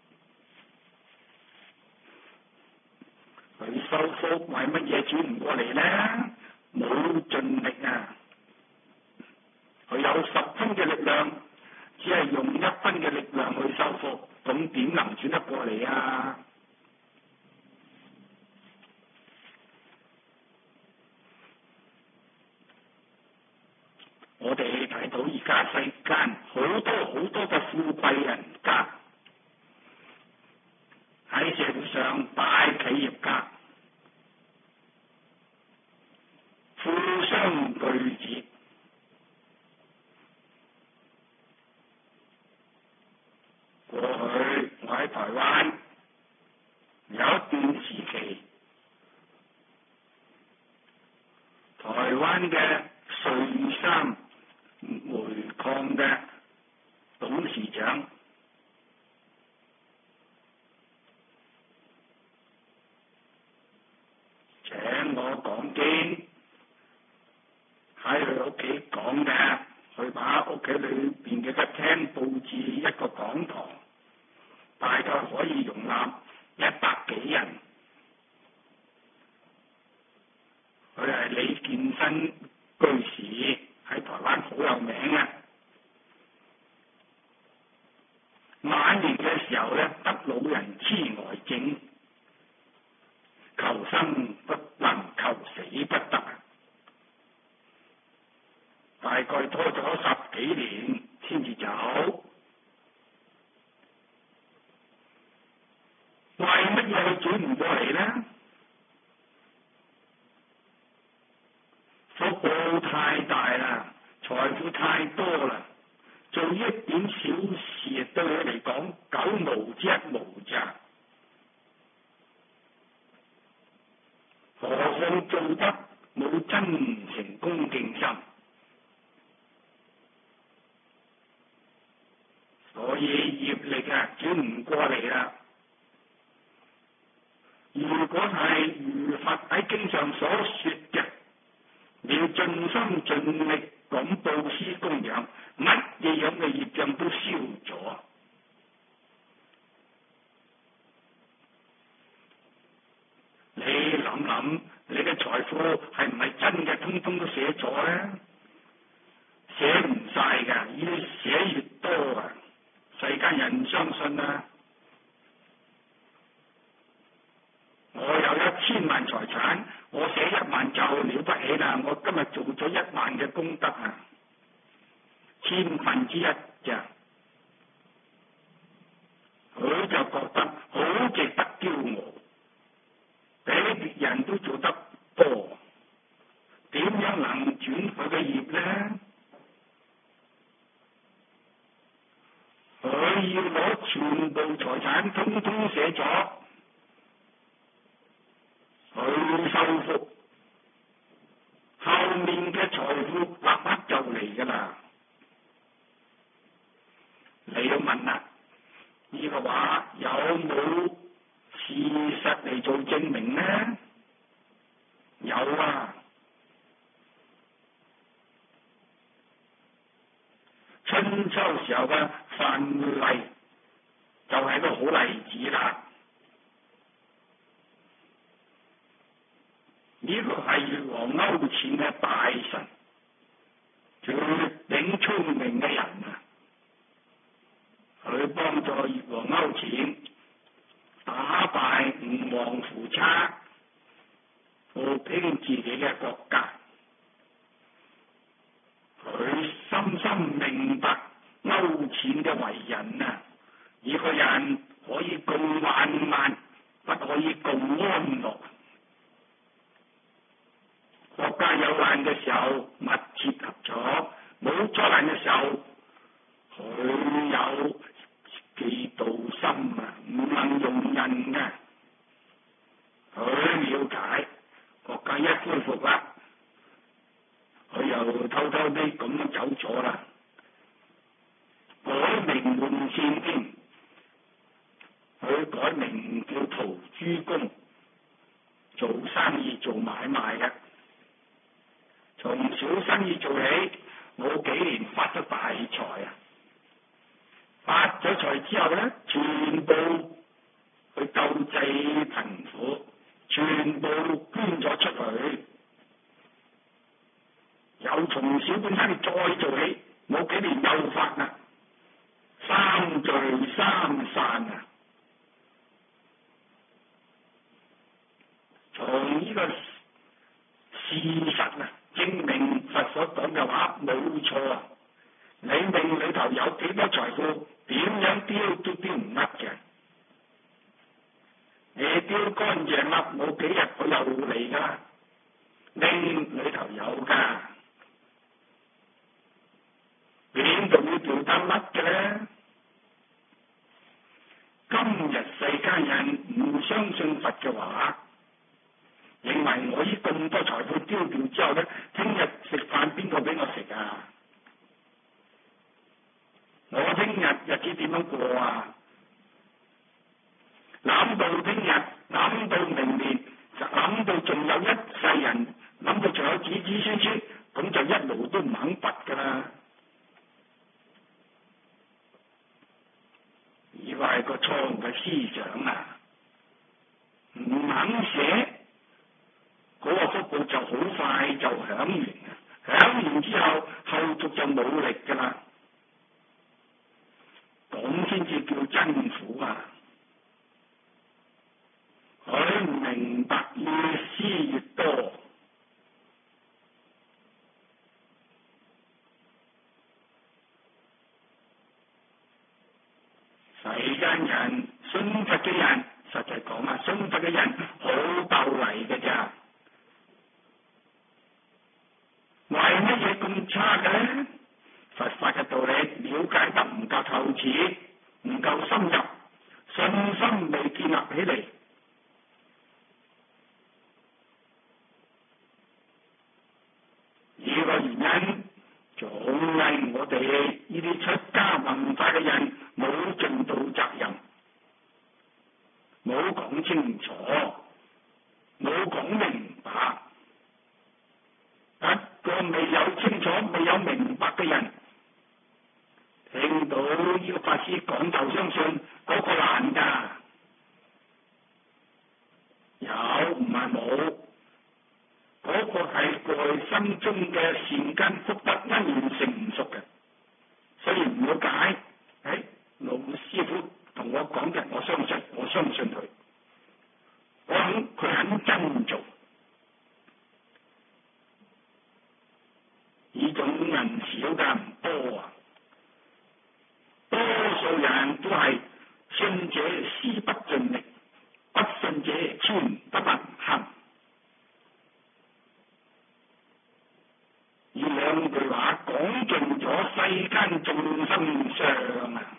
佢修福為乜嘢轉唔過嚟咧？冇盡力啊！佢有十分嘅力量，只係用一分嘅力量去修福，咁點能轉得過嚟啊？我哋睇到而家世間好多好多嘅富貴人家，喺社會上大企業家，富商巨子。過去我喺台灣有一段時期，台灣嘅瑞山煤礦嘅董事長請我講經，喺佢屋企講嘅，佢把屋企裏邊嘅一廳佈置一個講堂，大概可以容納一百幾人。佢係李建新居士，喺台灣好有名啊！晚年嘅時候咧，得老人痴呆症，求生不能，求死不得，大概拖咗十幾年先至走。為乜嘢佢轉唔過嚟咧？福報太大啦，財富太多啦，做一點小事對佢嚟講九毛之一毛咋，何況做得冇真誠恭敬心，所以業力啊轉唔過嚟啦。如果係如佛喺經上所說嘅，你要盡心盡力咁布施供養，乜嘢樣嘅業障都消咗。你諗諗，你嘅財富係唔係真嘅，通通都寫咗咧？寫唔晒噶，越寫越多啊！世間人唔相信啊！我有一千萬財產，我寫一萬就了不起啦！我今日做咗一萬嘅功德啊，千分之一咋？佢就覺得好值得驕傲，比別人都做得多，點樣能轉佢嘅業咧？佢要攞全部財產通通寫咗，佢修福，後面嘅財富立刻就嚟噶啦。你要問啦，呢個話有冇事實嚟做證明呢？有啊， 春秋時候嘅范蠡就係一個好例子啦。呢、這個係越王勾踐嘅大臣，絕頂聰明嘅人啊！佢幫助越王勾踐打敗吳王夫差，復興自己嘅國家。佢深深明白勾踐嘅為人啊！一個人可以共患難，不可以共安樂。國家有難嘅時候密切合作，冇災難嘅時候佢有嫉妒心啊，唔能容忍啊！佢了解國家一恢復啦，佢又偷偷啲咁樣走咗啦，改名換姓添，佢改名叫陶朱公，做生意做買賣嘅。從小生意做起，冇幾年發咗大財啊！發咗財之後咧，全部去救濟貧苦，全部捐咗出去。又從小本生意再做起，冇幾年又發啦，三聚三散啊！從呢個事實啊，證明佛所講嘅話冇錯啊！你命裏頭有幾多財富，點樣丟都丟唔甩嘅。你丟乾淨啦，冇幾日佢又嚟噶啦。命裏頭有噶，邊度會掉得甩嘅咧？今日世間人唔相信佛嘅話，認為我呢咁多財富丟掉之後咧，聽日食飯邊個俾我食啊？我聽日日子點樣過啊？諗到聽日，諗到明年，諗到仲有一世人，諗到仲有子子孫孫，咁就一路都唔肯拔噶啦。以為係個錯誤嘅思想啊，唔肯寫。嗰個福報就好快就享完啊！享完之後，後續就冇力噶啦，咁先至叫真苦啊！佢唔明白，越思越多。世間人信佛嘅人，實際講啊，信佛嘅人好鬥嚟嘅咋。為乜嘢咁差嘅咧？佛法嘅道理了解得唔夠透徹，唔夠深入，信心未建立起嚟。呢個原因總係我哋呢啲出家文化嘅人冇盡到責任，冇講清楚，冇講明白。一個未有清楚、未有明白嘅人，聽到呢個法師講就相信，嗰個難㗎。有唔係冇，嗰個係內心中嘅善根福德因緣成唔熟嘅，所以唔了解。誒，老師傅同我講嘅，我相信，我相信佢，我肯佢肯真做。呢種人少㗎，唔多啊！多數人都係信者施不盡力，不信者寸不能行。呢兩句話講盡咗世間眾生相啊！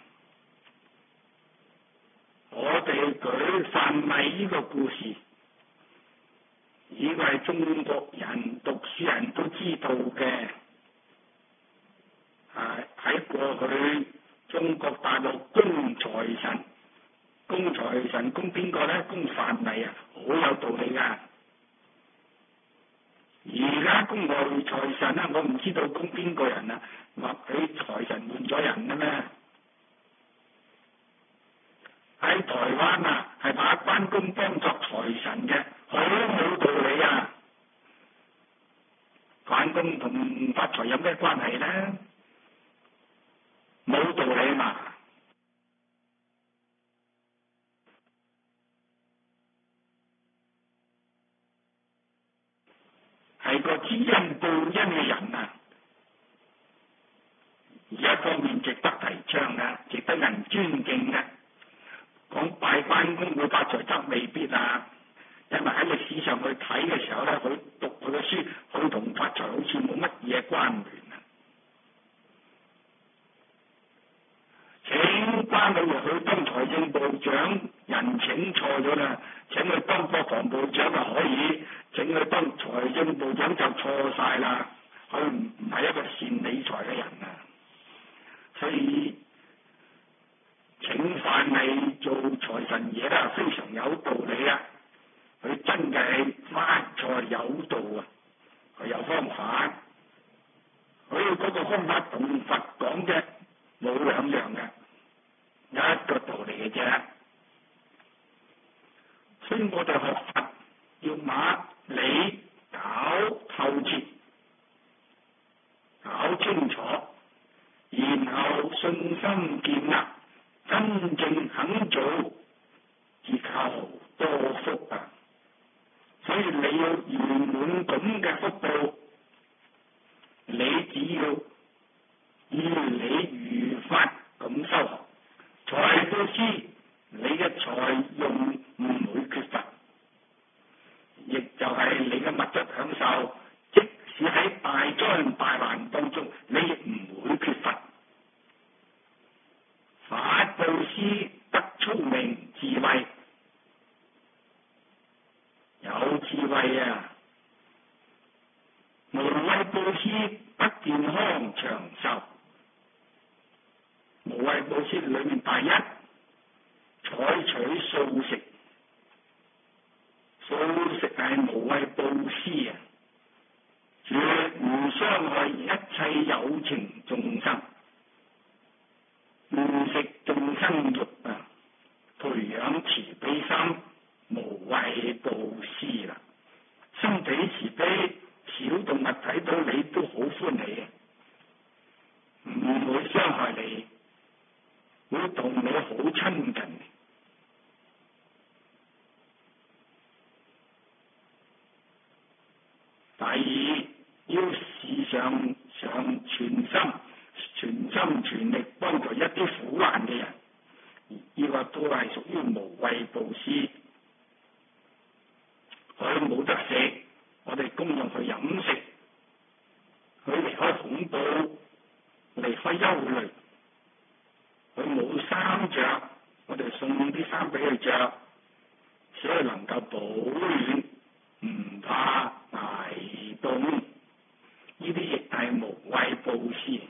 我哋舉範蠡呢個故事，呢個係中國人讀書人都知道嘅。啊！喺過去中國大陸供財神，供財神供邊個咧？供範蠡啊，好有道理噶。而家家供外財神啊，我唔知道供邊個人啊，或許財神換咗人啦咩？喺台灣啊，係把關公當作財神嘅，好冇道理啊！關公同發財有咩關係呢？冇道理嘛！係個知恩報恩嘅人啊！而一方面值得提倡啊，值得人尊敬啊。講拜關公會發財則未必啊，因為喺歷史上去睇嘅時候咧，佢讀佢嘅書，佢同發財好似冇乜嘢關聯啊。請關老爺去當財政部長，人請錯咗啦，請佢當國防部長就可以，請佢當財政部長就錯晒啦。佢唔唔係一個善理財嘅人啊，所以請范蠡做財神爺咧，非常有道理啊！佢真嘅係發財有道啊，佢有方法，佢嗰個方法同佛講嘅冇兩樣嘅，一個道理嘅啫。所以我哋學佛要把理搞透徹，搞清楚，然後信心建立，真正肯做，至靠多福啊！所以你要圓滿咁嘅福報，你只要如理如法咁修學，財布施，你嘅財用唔會缺乏，亦就係你嘅物質享受，即使喺大災大難當中，你亦唔會缺乏。法布施得聰明智慧，有智慧啊！無畏布施得健康長壽，無畏布施裏面第一，採取素食，素食係無畏布施啊，絕唔傷害一切有情眾生。唔食眾生肉啊，培養慈悲心，無畏布施啦。心地慈悲，小動物睇到你都好歡喜，唔會傷害你，會同你好親近。第二，要時常常全心。全心全力幫助一啲苦難嘅人，呢個都係屬於無畏布施。佢冇得食，我哋供養佢飲食；佢離開恐怖，離開憂慮；佢冇衫着，我哋送啲衫俾佢着，使佢能夠保暖，唔怕挨凍。呢啲亦係無畏布施。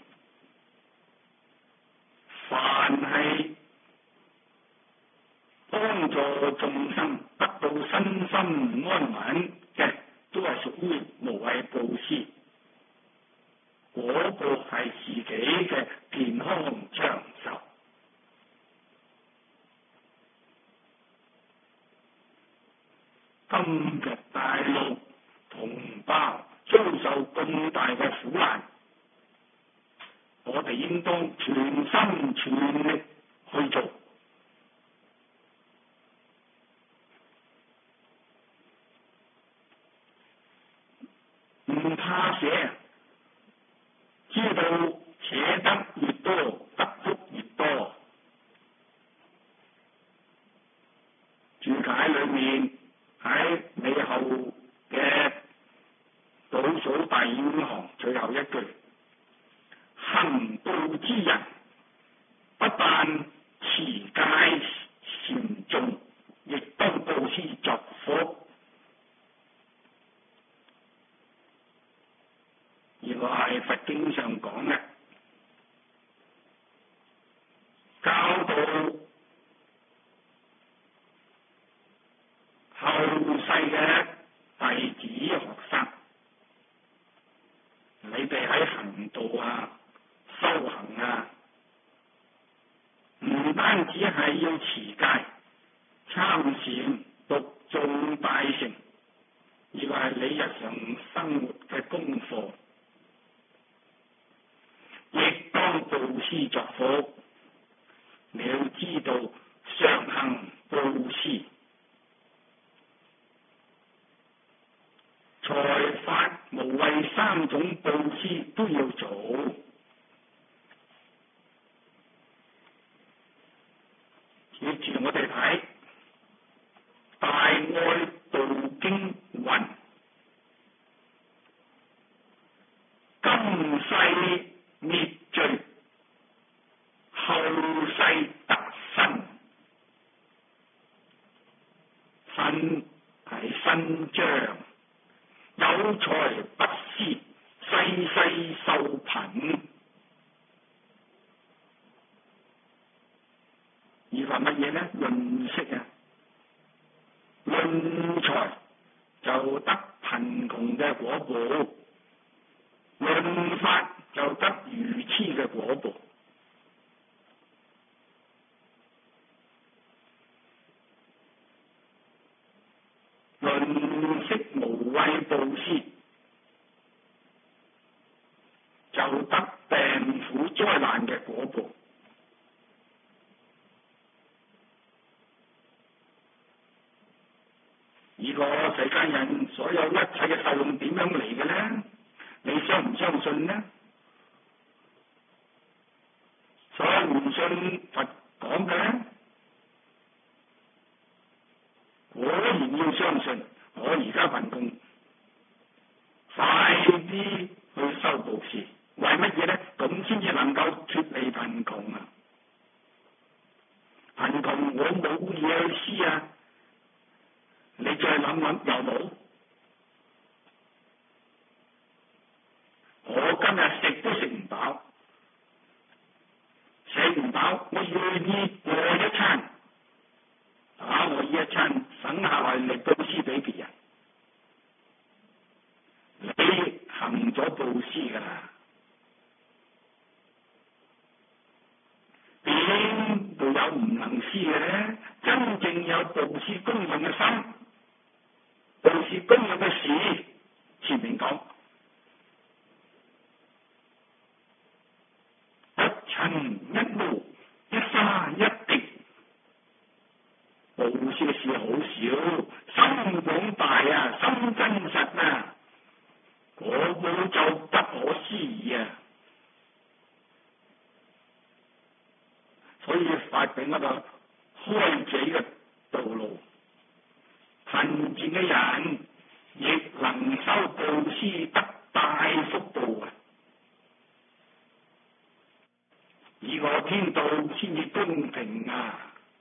凡係幫助眾生得到身心安穩嘅，都係屬於無畏布施。嗰個係自己嘅健康長壽。今日大陸同胞遭受咁大嘅苦難，我哋應當全心全力去做，唔怕捨，知道捨得越多，得福越多。注解裏面喺尾後嘅倒數第五行最後一句，行道之人，不但持戒禪眾，亦當布施作福。呢個係佛經上講嘅，教導後世嘅弟子學生， 道啊、修行啊，唔單止係要持戒、參禪、讀誦大乘，而係你日常生活嘅功課，亦當布施作福。你要知道常行布施，財法無畏三種布施都要做。接住我哋睇《大愛道經》云：今世滅罪，後世得身。身係伸張，有財不施，世世受貧。而話乜嘢呢？吝嗇啊！吝財就得貧窮嘅果報，吝法就得愚痴嘅果報。吝嗇無畏布施，就得病苦災難嘅果報。呢個世間人所有一切嘅受用點樣嚟嘅呢？你相唔相信呢？所以唔信佛講嘅呢？果然要相信。我而家貧窮，快啲去修布施，為乜嘢呢？咁先至能夠脫離貧窮啊！貧窮我冇嘢去施啊！你再諗諗有冇？我今日食都食唔飽，食唔飽，我願意餓一餐，啊！我呢一餐省下來嚟布施俾別人，你行咗布施噶啦，邊度有唔能施嘅呢？真正有布施供養嘅心。布施供養嘅事，前面講一塵一毛一沙一滴，布施嘅事好少，心廣大啊，心真實啊，果報就不可思議啊！所以發俾我個開啟嘅道路。貧賤嘅人亦能修布施得大福報啊！呢個天道先至公平啊！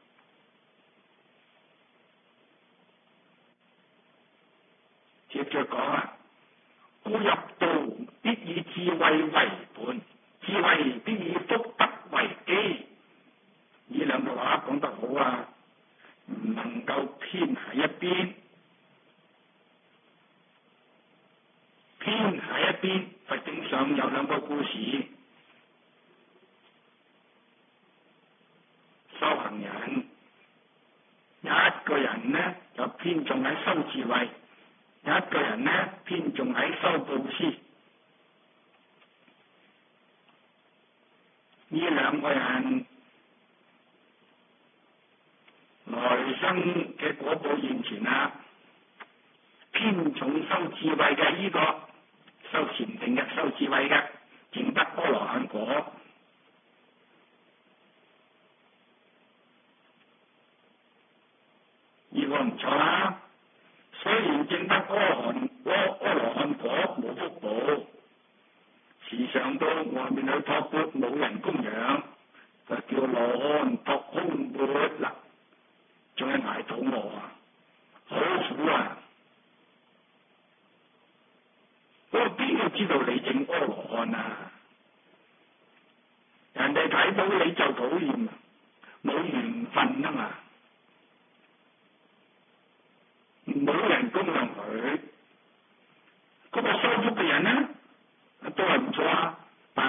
接着講啊，故入道必以智慧為本，智慧必以福德為基。呢兩句話講得好啊！唔能夠偏喺一邊，偏喺一邊。佛經上有兩個故事，修行人一個人呢就偏重喺修智慧，一個人呢偏重喺修布施。呢兩個人來生嘅果報現前啊，偏重修智慧嘅呢、這個修禪定嘅、修智慧嘅，證得阿羅漢果。呢個唔錯啦。雖然證得阿羅漢阿羅漢果冇福報，時常到外面去托缽冇人供養，就叫羅漢托空缽啦。仲係捱肚餓啊，好苦啊！我邊個知道你證阿羅漢啊？人哋睇到你就討厭，冇緣分啊嘛，冇人供養佢。嗰個修福嘅人呢，都係唔錯啊，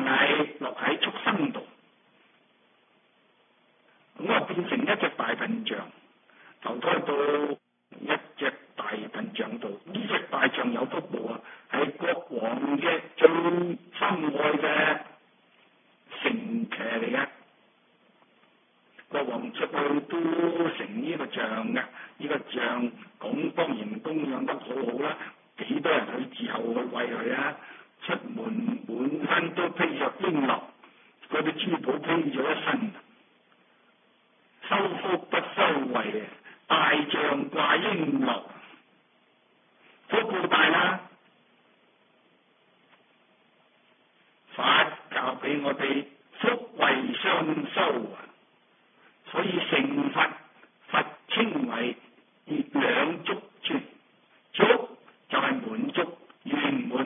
變成一隻大笨象，投胎到一隻大笨象度。呢隻大象有福報啊，係國王嘅最心愛嘅乘騎嚟嘅。國王出去都成呢個象嘅，呢個象咁當然供養得好好啦，幾多人去伺候去餵佢啊！出門滿身都披着瓔珞，嗰啲珠寶披咗一身，收福不收惠，大象掛瓔珞，福報大啦！法教俾我哋福慧雙修啊！所以成佛，佛稱為兩足尊，足就係滿足圓滿，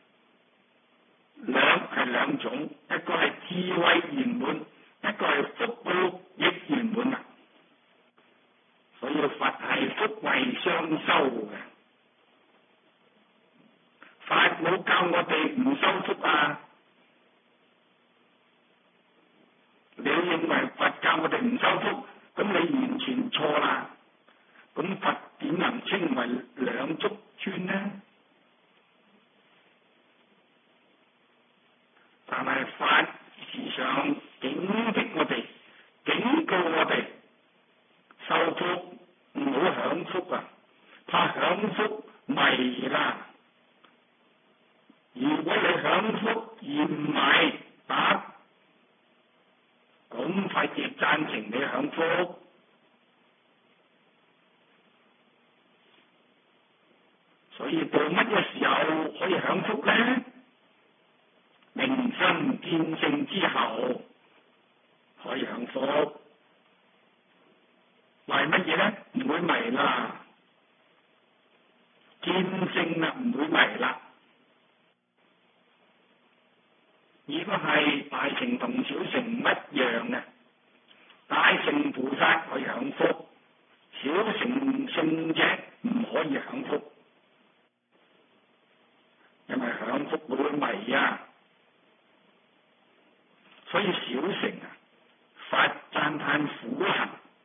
兩係兩種，一個係智慧圓滿，一個係福報亦圓滿啊！所以佛係福慧雙修嘅，佛冇教我哋唔修福啊！你認為佛教我哋唔修福，咁你完全錯啦。咁佛點能稱為兩足尊呢？但係佛時常警惕我哋，警告我哋，修福唔好享福啊，怕享福迷啦。如果你享福而唔迷打，咁佛亦贊成你享福。所以到乜嘢時候可以享福呢？明心見性之後可以享福。為乜嘢呢？唔會迷啦，見性啦，唔會迷啦。如果係大乘同小乘一樣嘅，大乘菩薩可以享福，小乘聖者唔可以享福，因為享福會迷啊。所以小乘啊，佛讚歎苦行。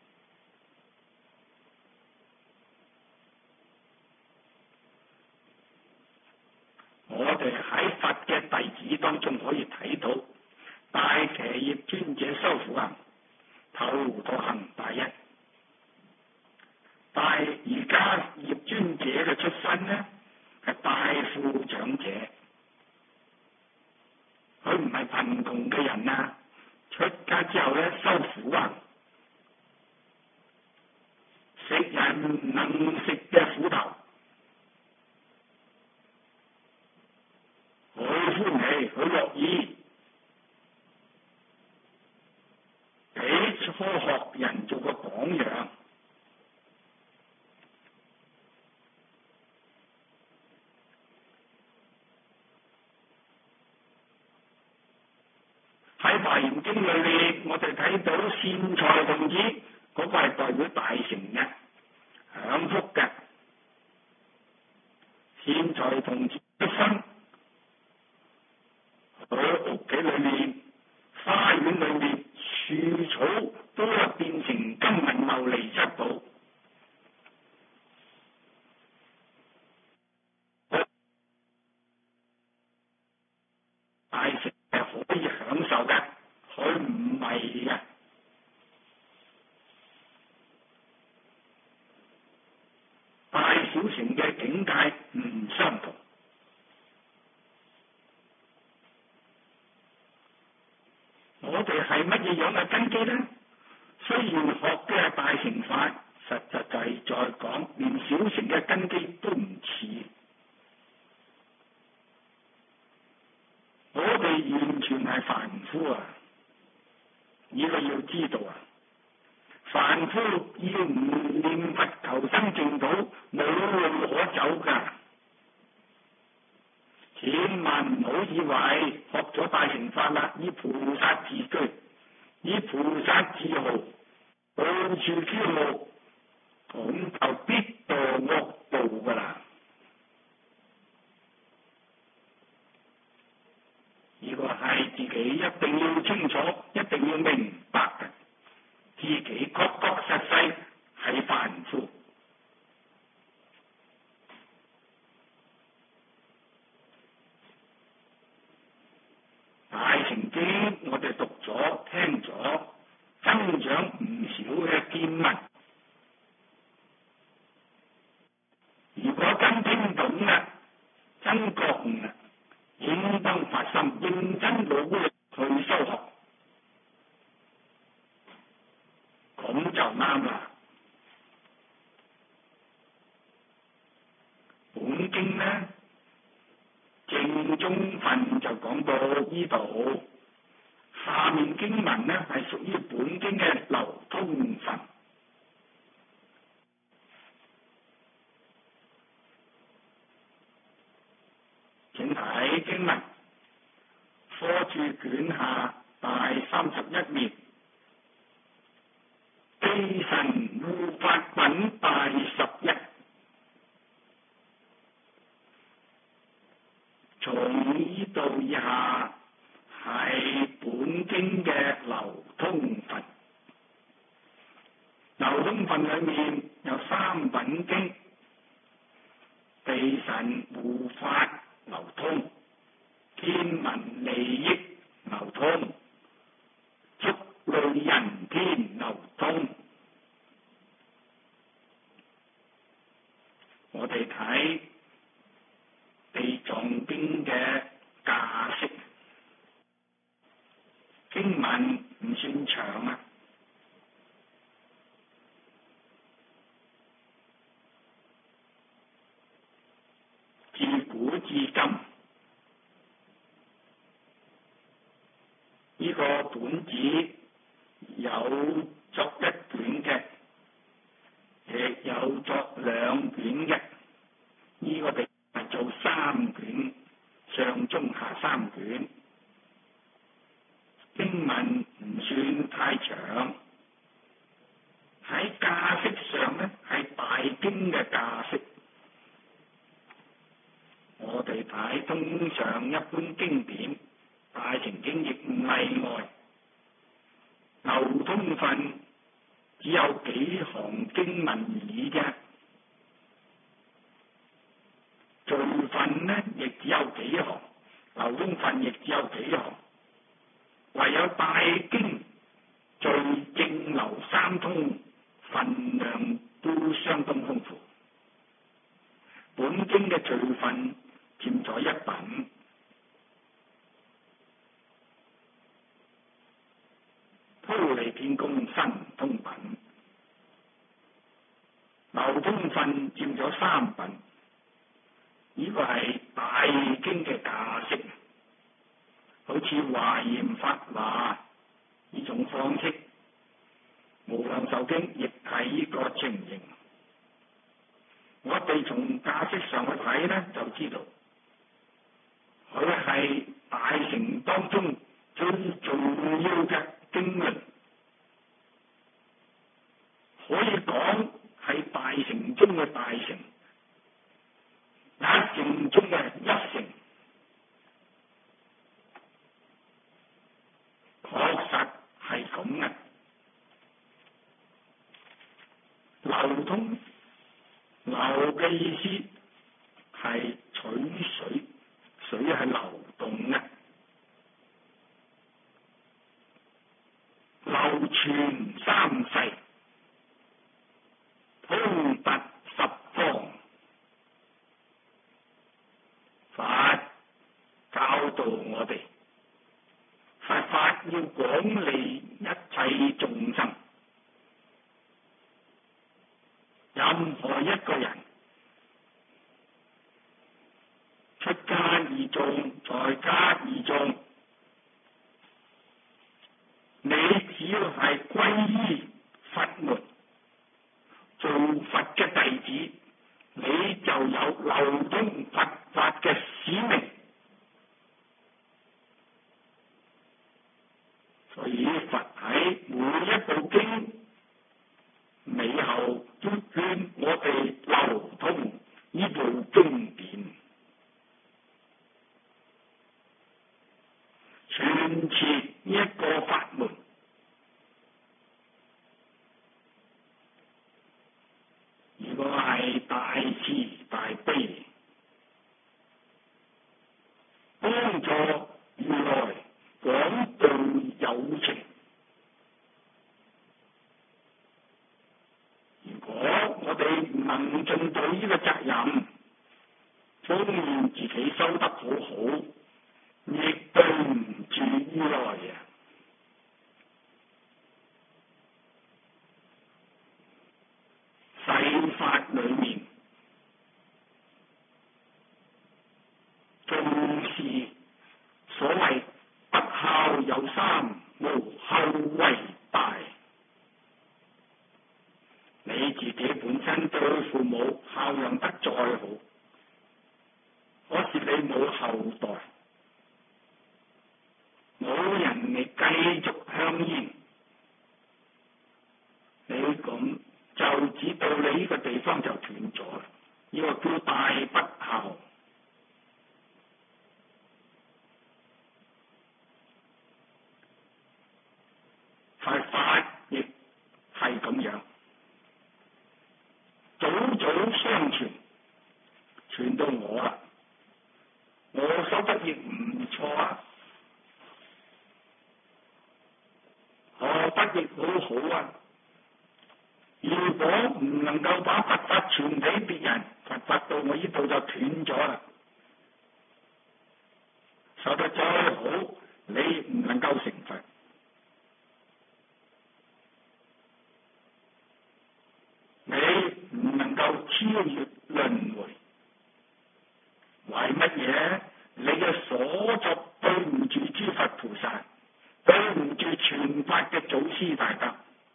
我哋喺佛嘅弟子當中可以睇到，大騎業尊者修苦行，頭陀行第一。大而家業尊者嘅出身呢，係大富長者，佢唔係貧窮嘅人啊！出家之後咧，修苦行，食人唔能食嘅苦頭。佢歡喜，佢樂意俾初學人做個榜樣。喺《華嚴經》裏面，我哋睇到善財童子嗰個係代表大乘嘅，享福嘅。善財童子一生，佢屋企裏面、花園裏面、樹草都係變成金銀琉璃七寶。大乘係可以享受嘅，佢唔迷嘅。大小乘嘅境界唔相同。我哋係乜嘢樣嘅根基呢？雖然學嘅係大乘法，實際就係在講，連小乘嘅根基都唔似。我哋完全係凡夫啊！呢個要知道啊！凡夫要唔念佛求生淨土，冇路可走噶。千萬唔好以為學咗大乘法啦，以菩薩自居，以菩薩自豪，到處驕傲，咁就必墮惡道噶啦。呢個係自己一定要清楚，一定要明白嘅。 自己確確實實係凡夫。大乘經我哋讀咗聽咗，增長唔少嘅見聞。如果真聽懂啦，真覺悟啦，應當發心認真努力去修學，咁就啱啦。本經呢，正宗分就講到呢度，下面經文呢係屬於本經嘅流通分。請睇經文，科注卷下第三十一頁，地神護法品第十一。從呢度以下係本經嘅流通分。流通分裏面有三品經，地神護法流通，天文利益流通，畜類人天流通。我哋睇地藏經嘅架式，經文唔算長啊，自古至今，呢個本子有作一卷嘅，亦有作兩卷嘅，呢個地係做三卷，上中下三卷。經文唔算太長，喺架式上呢係大經嘅架式。我哋睇通常一般經典，大乘經亦唔例外。流通分只有幾行經文而已啫，序分呢亦只有幾行，流通分亦只有幾行。唯有大經序正流三通，分量都相當豐富。本經嘅序分佔咗一品，忉利天宮神通品。流通分佔咗三品，呢個係大經嘅架式。好似華嚴法華呢種方式，無量壽經亦係呢個情形。我哋從架式上去睇呢，就知道佢係大乘當中最重要嘅經論，可以講係大乘中嘅大乘，一乘中嘅一乘。確實係咁嘅。流通，流嘅意思係取水，水係流動嘅，流傳三世，通達十方。法教導我哋，佛法要廣利一切眾生。任何一個人出家而眾，在家而眾，你只要係皈依佛門，做佛嘅弟子，你就有流通佛法嘅使命。所以佛喺每一部經尾後都勸我哋流通呢部經典，傳持呢一個法門， 修得好好，亦對唔住如來啊！世法裏面重視所謂不孝有三，無後為大。你自己本身對父母孝養得再好，可是你冇後代，冇人嚟繼續香煙，你咁就指到你呢個地方就斷咗啦。呢個叫大不孝。佛法亦係咁樣，祖祖相傳，傳到我啦，我修得亦唔錯啊，學得亦好好啊。如果唔能夠把佛法傳俾別人，佛法到我呢度就斷咗啦。修得再好，你唔能夠成佛。你唔能夠超越輪迴，為乜嘢？你嘅所作對唔住諸佛菩薩，對唔住傳法嘅祖師大德，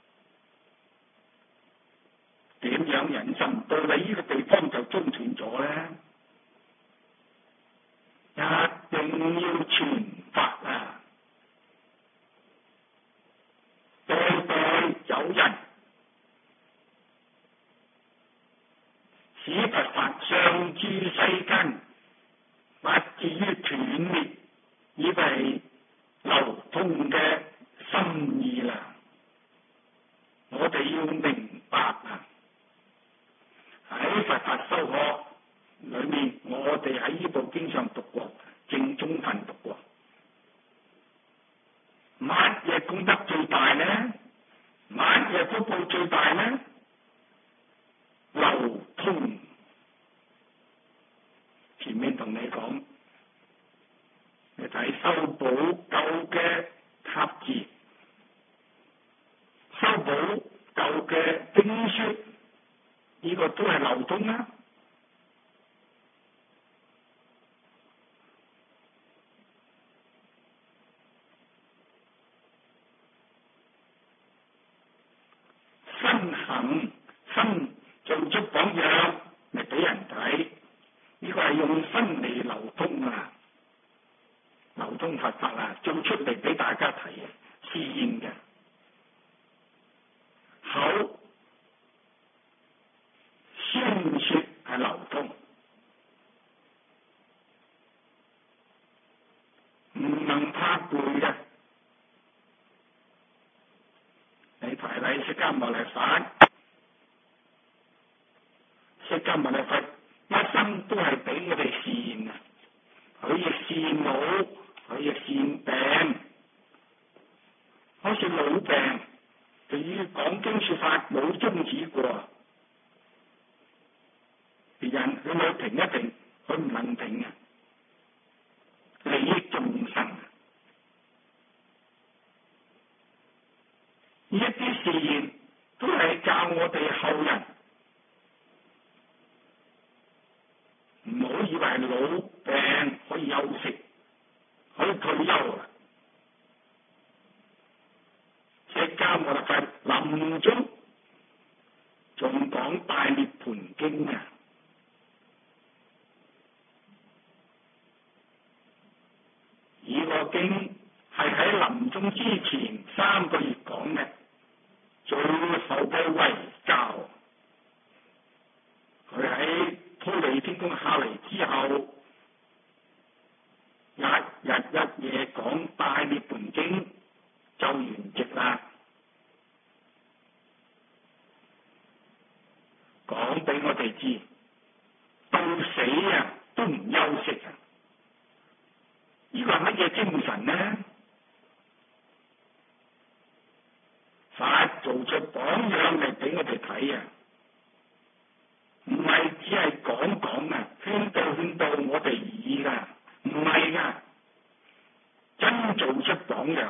點樣忍心到你呢個地方就中斷咗咧？一定要傳法啊！代代有人使佛法上至世間，不至於斷滅，以為流通嘅心意啦。我哋要明白啊！喺佛法修學裏面，我哋喺呢部經上讀過，正宗份讀過，乜嘢功德最大呢？乜嘢福報最大呢？流通。前面同你講，你睇修補舊嘅塔字，修補舊嘅經書，呢個都係流通啊！身行身做出榜樣嚟俾人睇，呢個係用身嚟流通啊，流通佛法啊，做出嚟俾大家睇啊，示現嘅。口宣說係流通，唔能怕攰嘅。你排禮釋迦牟尼佛，釋迦牟尼佛一生都係俾我哋善啊，佢亦善老，佢亦善病，好似老病，對於講經說法冇終止過。別人佢冇停一停，佢唔能停啊，利益眾生。呢一啲示現都係教我哋後人唔好以為老病可以休息，可以退休啊！釋迦牟尼佛臨終仲講《大涅槃經》啊！呢個經係喺臨終之前三個月講嘅，最後嘅遺教。佢喺忉利天宮下嚟之後，日日一夜講《大涅槃經》就圓寂啦。講俾我哋知，到死啊都唔休息啊！呢個係乜嘢精神呢？法做出榜樣嚟俾我哋睇啊！唔係只係講講啊，勸導勸導我哋而已噶。 樣。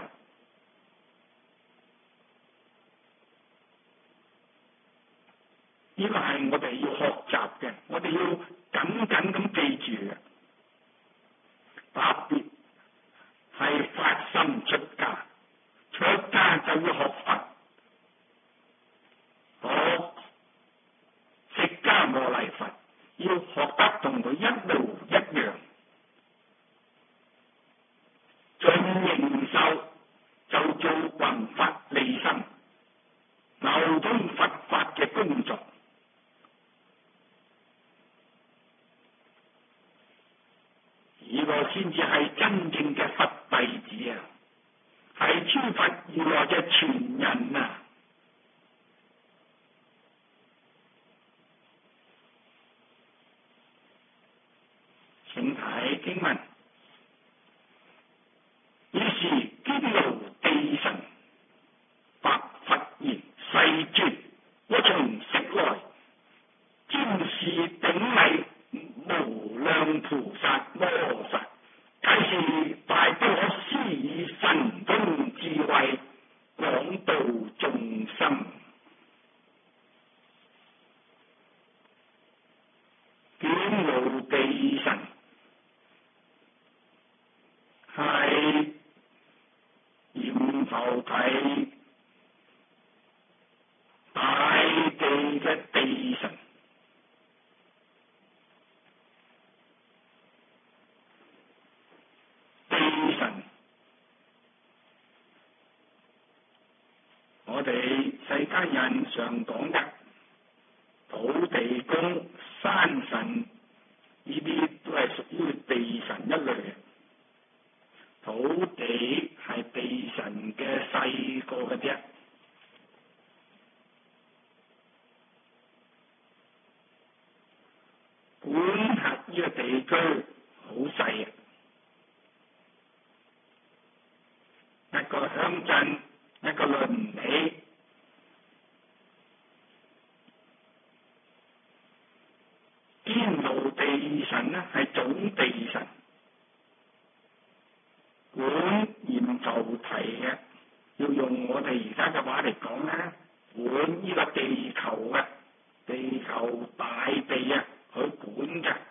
呢個係我哋要學習嘅，我哋要緊緊咁記住嘅。特別係發心出家，出家就要學佛，學釋迦牟尼佛，要學得同佢一路一樣，盡形壽就做弘法利生、流通佛法嘅工作。呢個先至係真正嘅佛弟子啊，係諸佛如來嘅傳人啊！請睇經文，於是堅牢地神白佛言：世尊，我從昔來瞻視頂禮無量菩薩摩薩，皆是大不可思議神通智慧，廣度眾生。堅牢地神係閻浮提大地嘅地神。地神，我哋世間人常講嘅土地公、山神，呢啲都係屬於地神一類嘅。土地係地神嘅細個嘅啫，管轄呢個地區好細啊！一個鄉鎮，一個鄰里，堅牢地神呢係總地神，管閻浮提嘅，要用我哋而家嘅話嚟講咧，管呢個地球嘅，地球大地啊，佢管嘅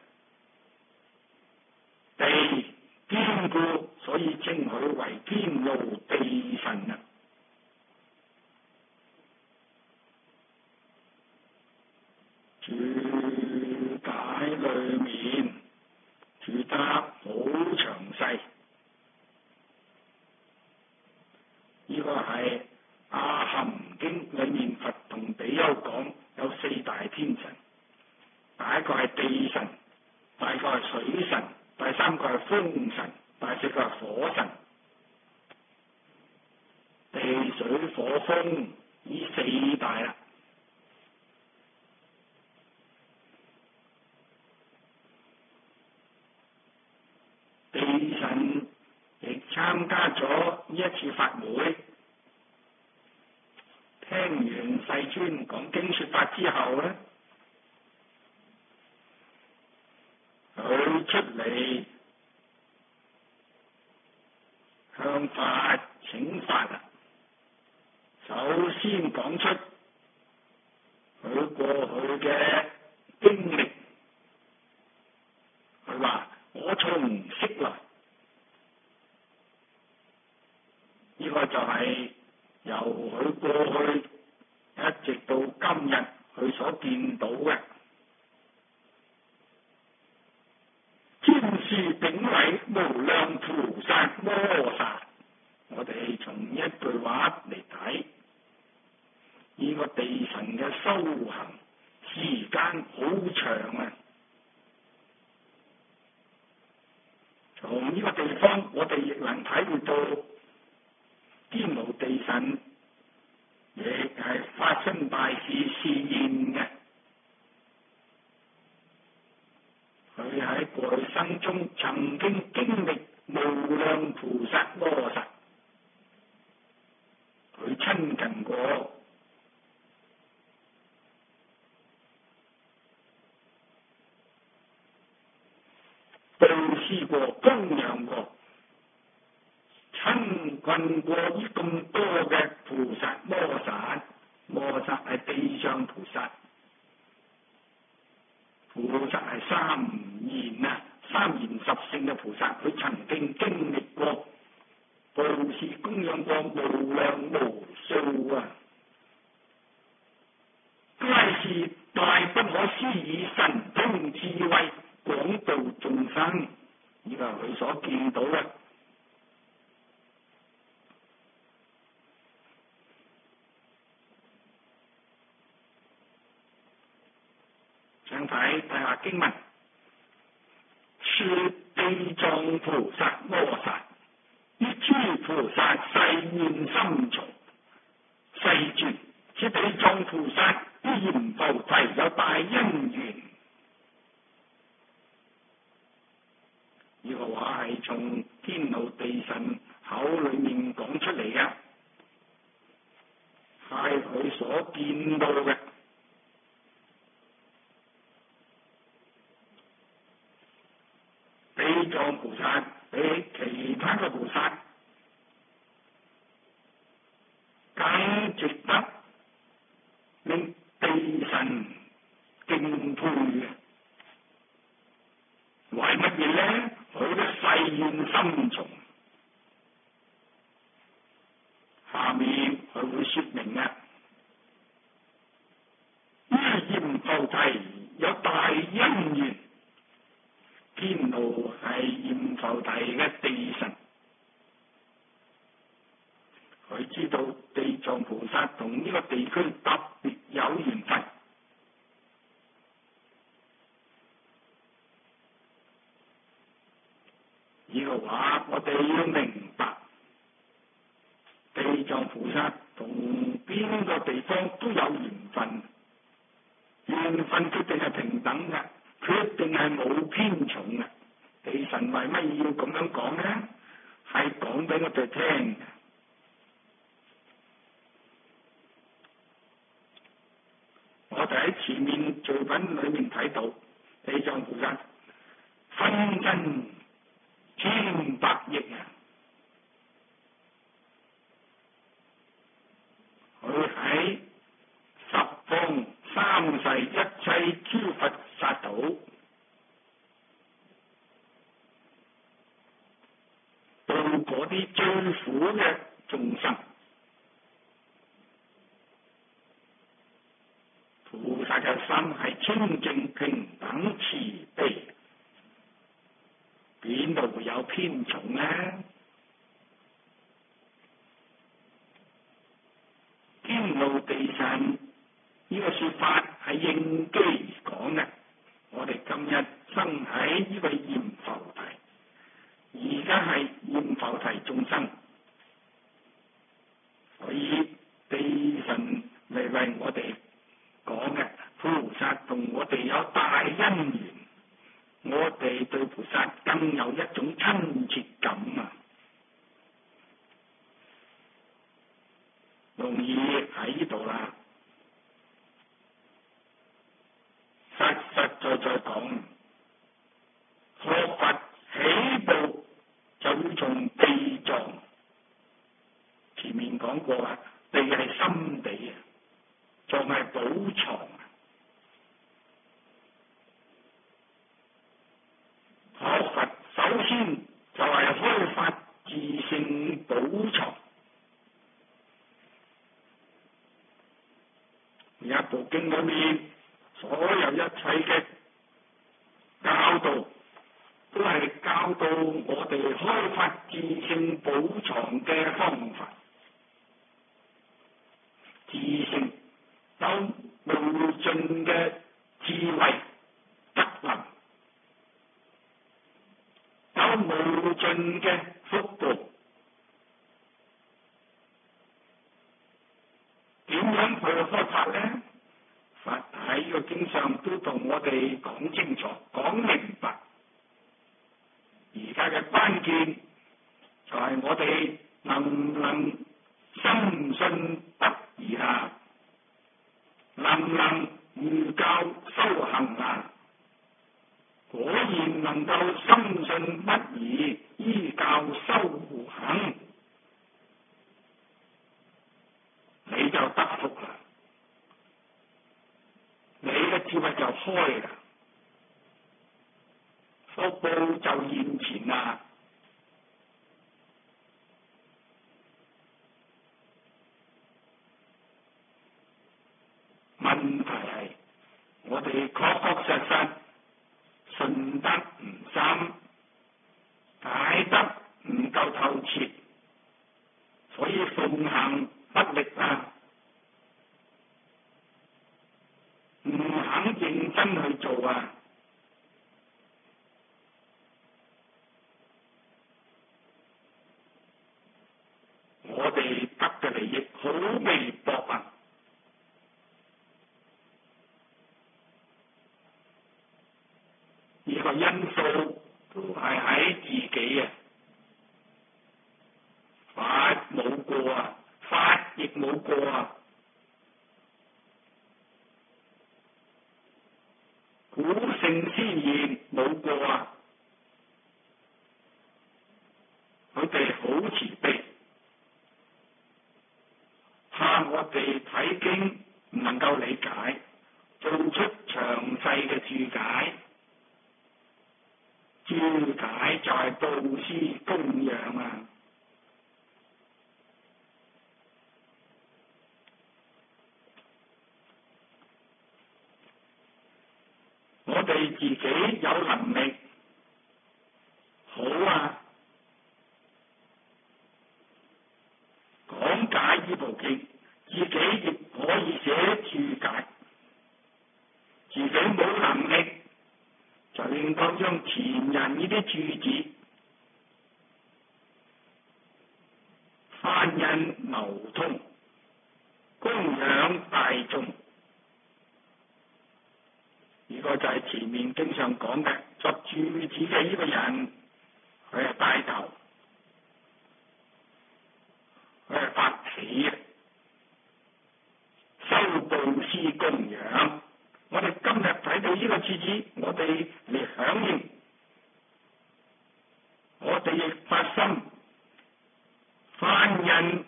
地堅固，所以稱佢為堅牢地神啊！注解裏面注得好詳細，呢個係阿含經裏面佛同比丘講有四大天神，第一個係地神，第二個係水神，第三個係風神，第四個係火神。地水火風呢四大啦。地神亦參加咗呢一次法會，聽完世尊講經說法之後咧，佢出嚟向法請法啊！首先講出佢過去嘅經歷，佢話我從昔來，呢個就係由佢過去一直到今日佢所見到嘅，瞻視頂禮無量菩薩摩薩。我哋從一句話嚟睇，呢個地神嘅修行時間好長啊！從呢個地方，我哋亦能體會到堅牢地神亦係發生大事示現嘅。佢喺過去生中曾經經歷無量菩薩摩薩，佢親近過，布施過，供養過，親問過呢咁多嘅菩薩摩薩，摩薩係地上菩薩，菩薩係三賢啊，三賢十聖嘅菩薩，佢曾經經歷過布施供養過無量無數啊，皆是大不可思議神通智慧廣度眾生，呢個係佢所見到嘅。請睇睇下經文，說地藏菩薩摩薩，於諸菩薩誓願心從，世尊，此地藏菩薩於閻浮提有大因緣。呢個話係從天老地神口裏面講出嚟嘅，係佢所見到嘅。地藏菩薩比其他嘅菩薩更值得令地神敬佩嘅，為乜嘢咧？佢嘅誓願心從，下面佢會說明嘅。於閻浮提有大因緣，天老係閻浮提嘅地神，佢知道地藏菩薩同呢個地區特別有緣分。呢個話我哋要明白，地藏菩薩同邊個地方都有緣分，緣分決定係平等嘅，決定係冇偏重嘅。地神為乜要咁樣講呢？係講俾我哋聽。我哋喺前面作品裏面睇到，地藏菩薩分身千百億啊！佢喺十方三世一切諸佛剎土，度嗰啲最苦嘅眾生。菩薩嘅心係清淨平等慈悲，邊度會有偏重呢？天老地神呢個說法係應機而講嘅。我哋今日生喺呢個閻浮提，而家係閻浮提眾生，所以地神嚟為我哋講嘅，菩薩同我哋有大因緣，我哋對菩薩更有一種親切感啊！容易喺呢度啦，實實在在講，學佛起步就要從地藏。前面講過啊，地係心地啊，藏係寶藏啊。學佛首先就係開發自性寶藏。呢一部經裏面所有一切嘅教導，都係教導我哋開發自性寶藏嘅方法。自性有無盡嘅智慧德能，有無盡嘅福報。點樣去開發呢？佛喺呢個經上都同我哋講清楚、講明白。而家嘅關鍵就係我哋能唔能深信不疑啊？能唔能如教修行啊？果然能夠深信不疑，依教修行， 現前啊！問題係我哋確確實實信得唔深，解得唔夠透徹，所以奉行不力啊！唔肯認真去做啊！我哋得嘅利益好微薄啊！呢個因素都係喺自己啊！法冇過啊，法亦冇過啊！古聖先賢冇過啊！佢哋好慈悲，怕我哋睇經唔能夠理解，做出詳細嘅注解。注解就係布施供養啊！我哋自己有能力，好啊！講解呢部經，自己亦可以寫注解。自己冇能力，就應該將前人呢啲注解翻印流通，供養大眾。呢個就係前面經常講嘅作注解嘅呢個人，佢係帶頭，佢係發起嘅，修布施供養。我哋今日睇到呢個注解，我哋嚟響應，我哋亦發心翻印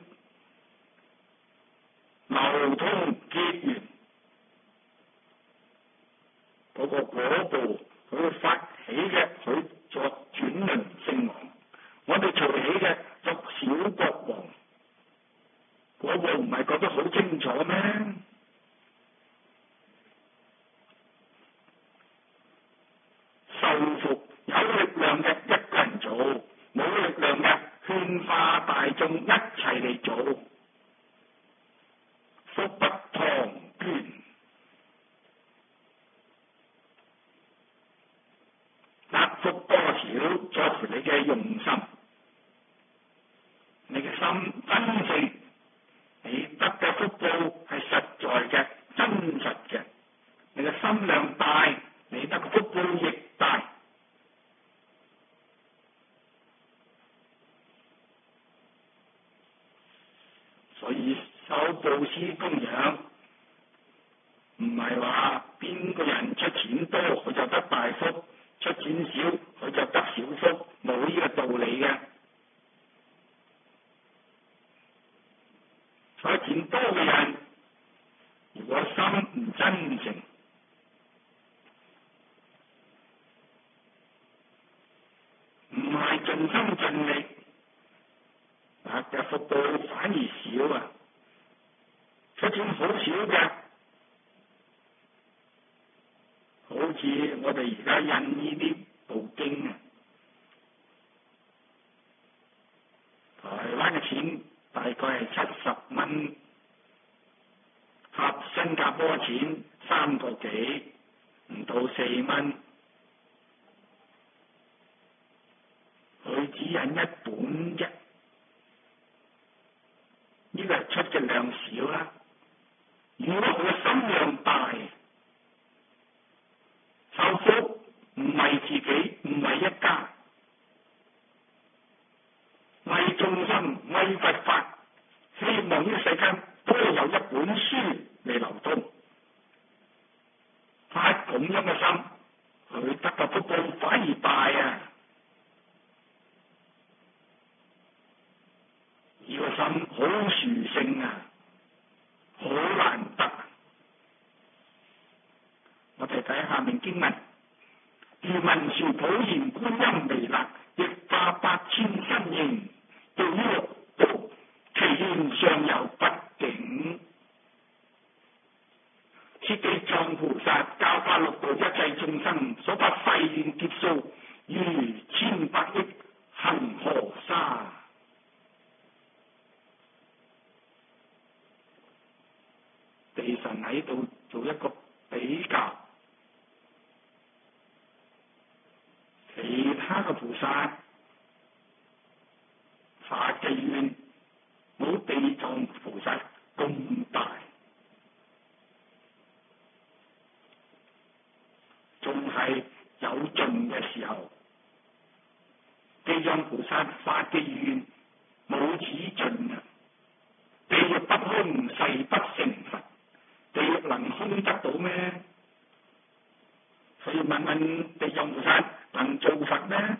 流通結緣。嗰個果報，佢發起嘅，佢作轉輪聖王；我哋隨起嘅作小國王。嗰個唔係覺得好清楚咩？受服有力量嘅一個人做，冇力量嘅勸化大眾一齊嚟做，福不唐捐。得福多少，在乎你嘅用心，你嘅心真正，你得嘅福報係實在嘅、真實嘅。你嘅心量大，你得嘅福報亦大。所以修布施供養，唔係話邊個人出錢多佢就得大福，出錢少佢就得小福，冇呢個道理嘅。出錢多嘅人，如果心唔真誠，唔係盡心盡力，啊嘅福報反而少啊！出錢好少嘅，好似我哋而家印呢啲部經啊，台灣嘅錢大概係七十蚊，合新加坡錢三個幾，唔到四蚊。佢只印一本啫，呢個係出嘅量少啦。如果佢嘅心量大，受福唔係自己，唔係一家，為眾生，為佛法，希望呢個世間都有一本書嚟流通，發咁樣嘅心，佢得嘅福報反而大啊！呢個心好殊勝啊，好難得。我哋睇下面經文，如文殊普賢觀音彌勒上有不境。此地藏菩薩教化六道一切眾生所發誓願劫數，如千百億恒河沙。地神喺度做一個比較，其他嘅菩薩發嘅願冇地藏菩薩咁大，仲係有盡嘅時候。地藏菩薩發嘅願冇止盡啊！地獄不空，誓不成佛。地獄能空得到咩？所以問問地藏菩薩能做佛咩？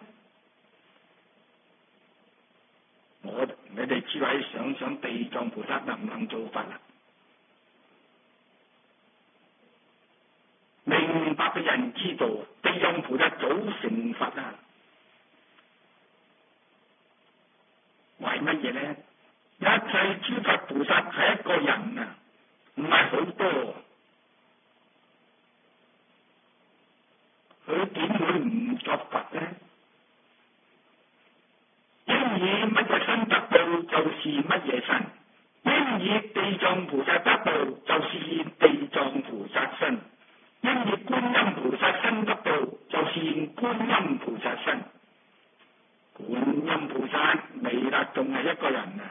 我你哋諸位想想地藏菩薩能唔能做佛啊？明白嘅人知道，地藏菩薩早成佛啊！為乜嘢呢？一切諸佛菩薩係一個人啊，唔係好多，佢點會唔作佛呢？因以乜嘢身得道，就是乜嘢身；因以地藏菩薩得道，就是地藏菩薩身；因以觀音菩薩身得道，就是觀音菩薩身。觀音菩薩未達，仲係一個人啊！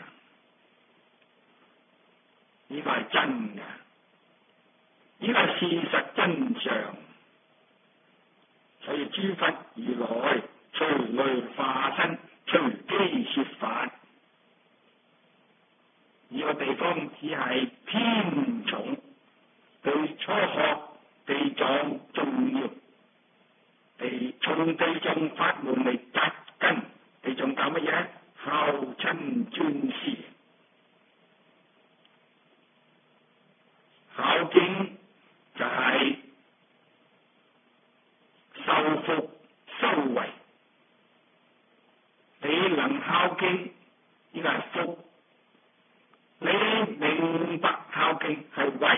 呢個係真嘅，呢個係事實真相。所以諸佛如來隨類化身，隨機說法。呢個地方只係偏重，對初學地藏重要，地從地藏法門嚟扎根。地藏搞乜嘢？孝親尊師。孝敬就係受福修為，你能孝敬呢個係福，你明白孝敬係為，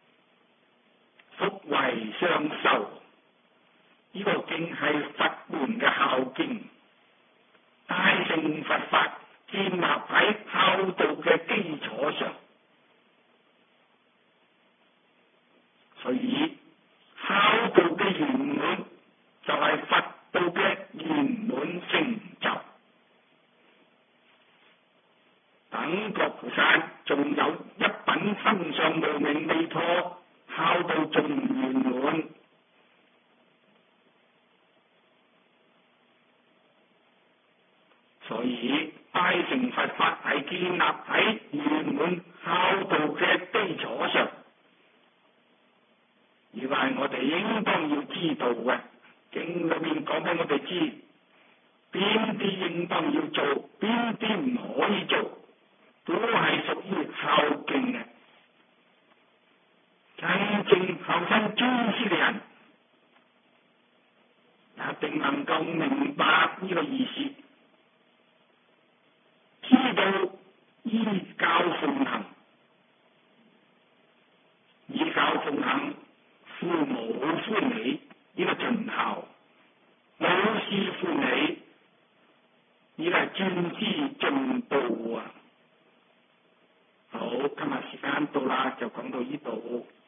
福為雙修。呢個敬係佛門嘅孝敬，大乘佛法建立喺孝道嘅基礎上。所以孝道嘅圓滿就係佛道嘅圓滿成就。等覺菩薩仲有一品心上無明未破，孝道仲圓滿。所以大乘佛法係建立喺圓滿孝道嘅基礎上。呢個係我哋應當要知道嘅，經裏面講俾我哋知，邊啲應當要做，邊啲唔可以做，都係屬於孝敬嘅。真正孝親尊師嘅人，一定能夠明白呢個意思，知道依教奉行，依教奉行。父母歡喜，呢個盡孝；老師歡喜，呢個係尊師重道啊！好，今日時間到啦，就講到呢度。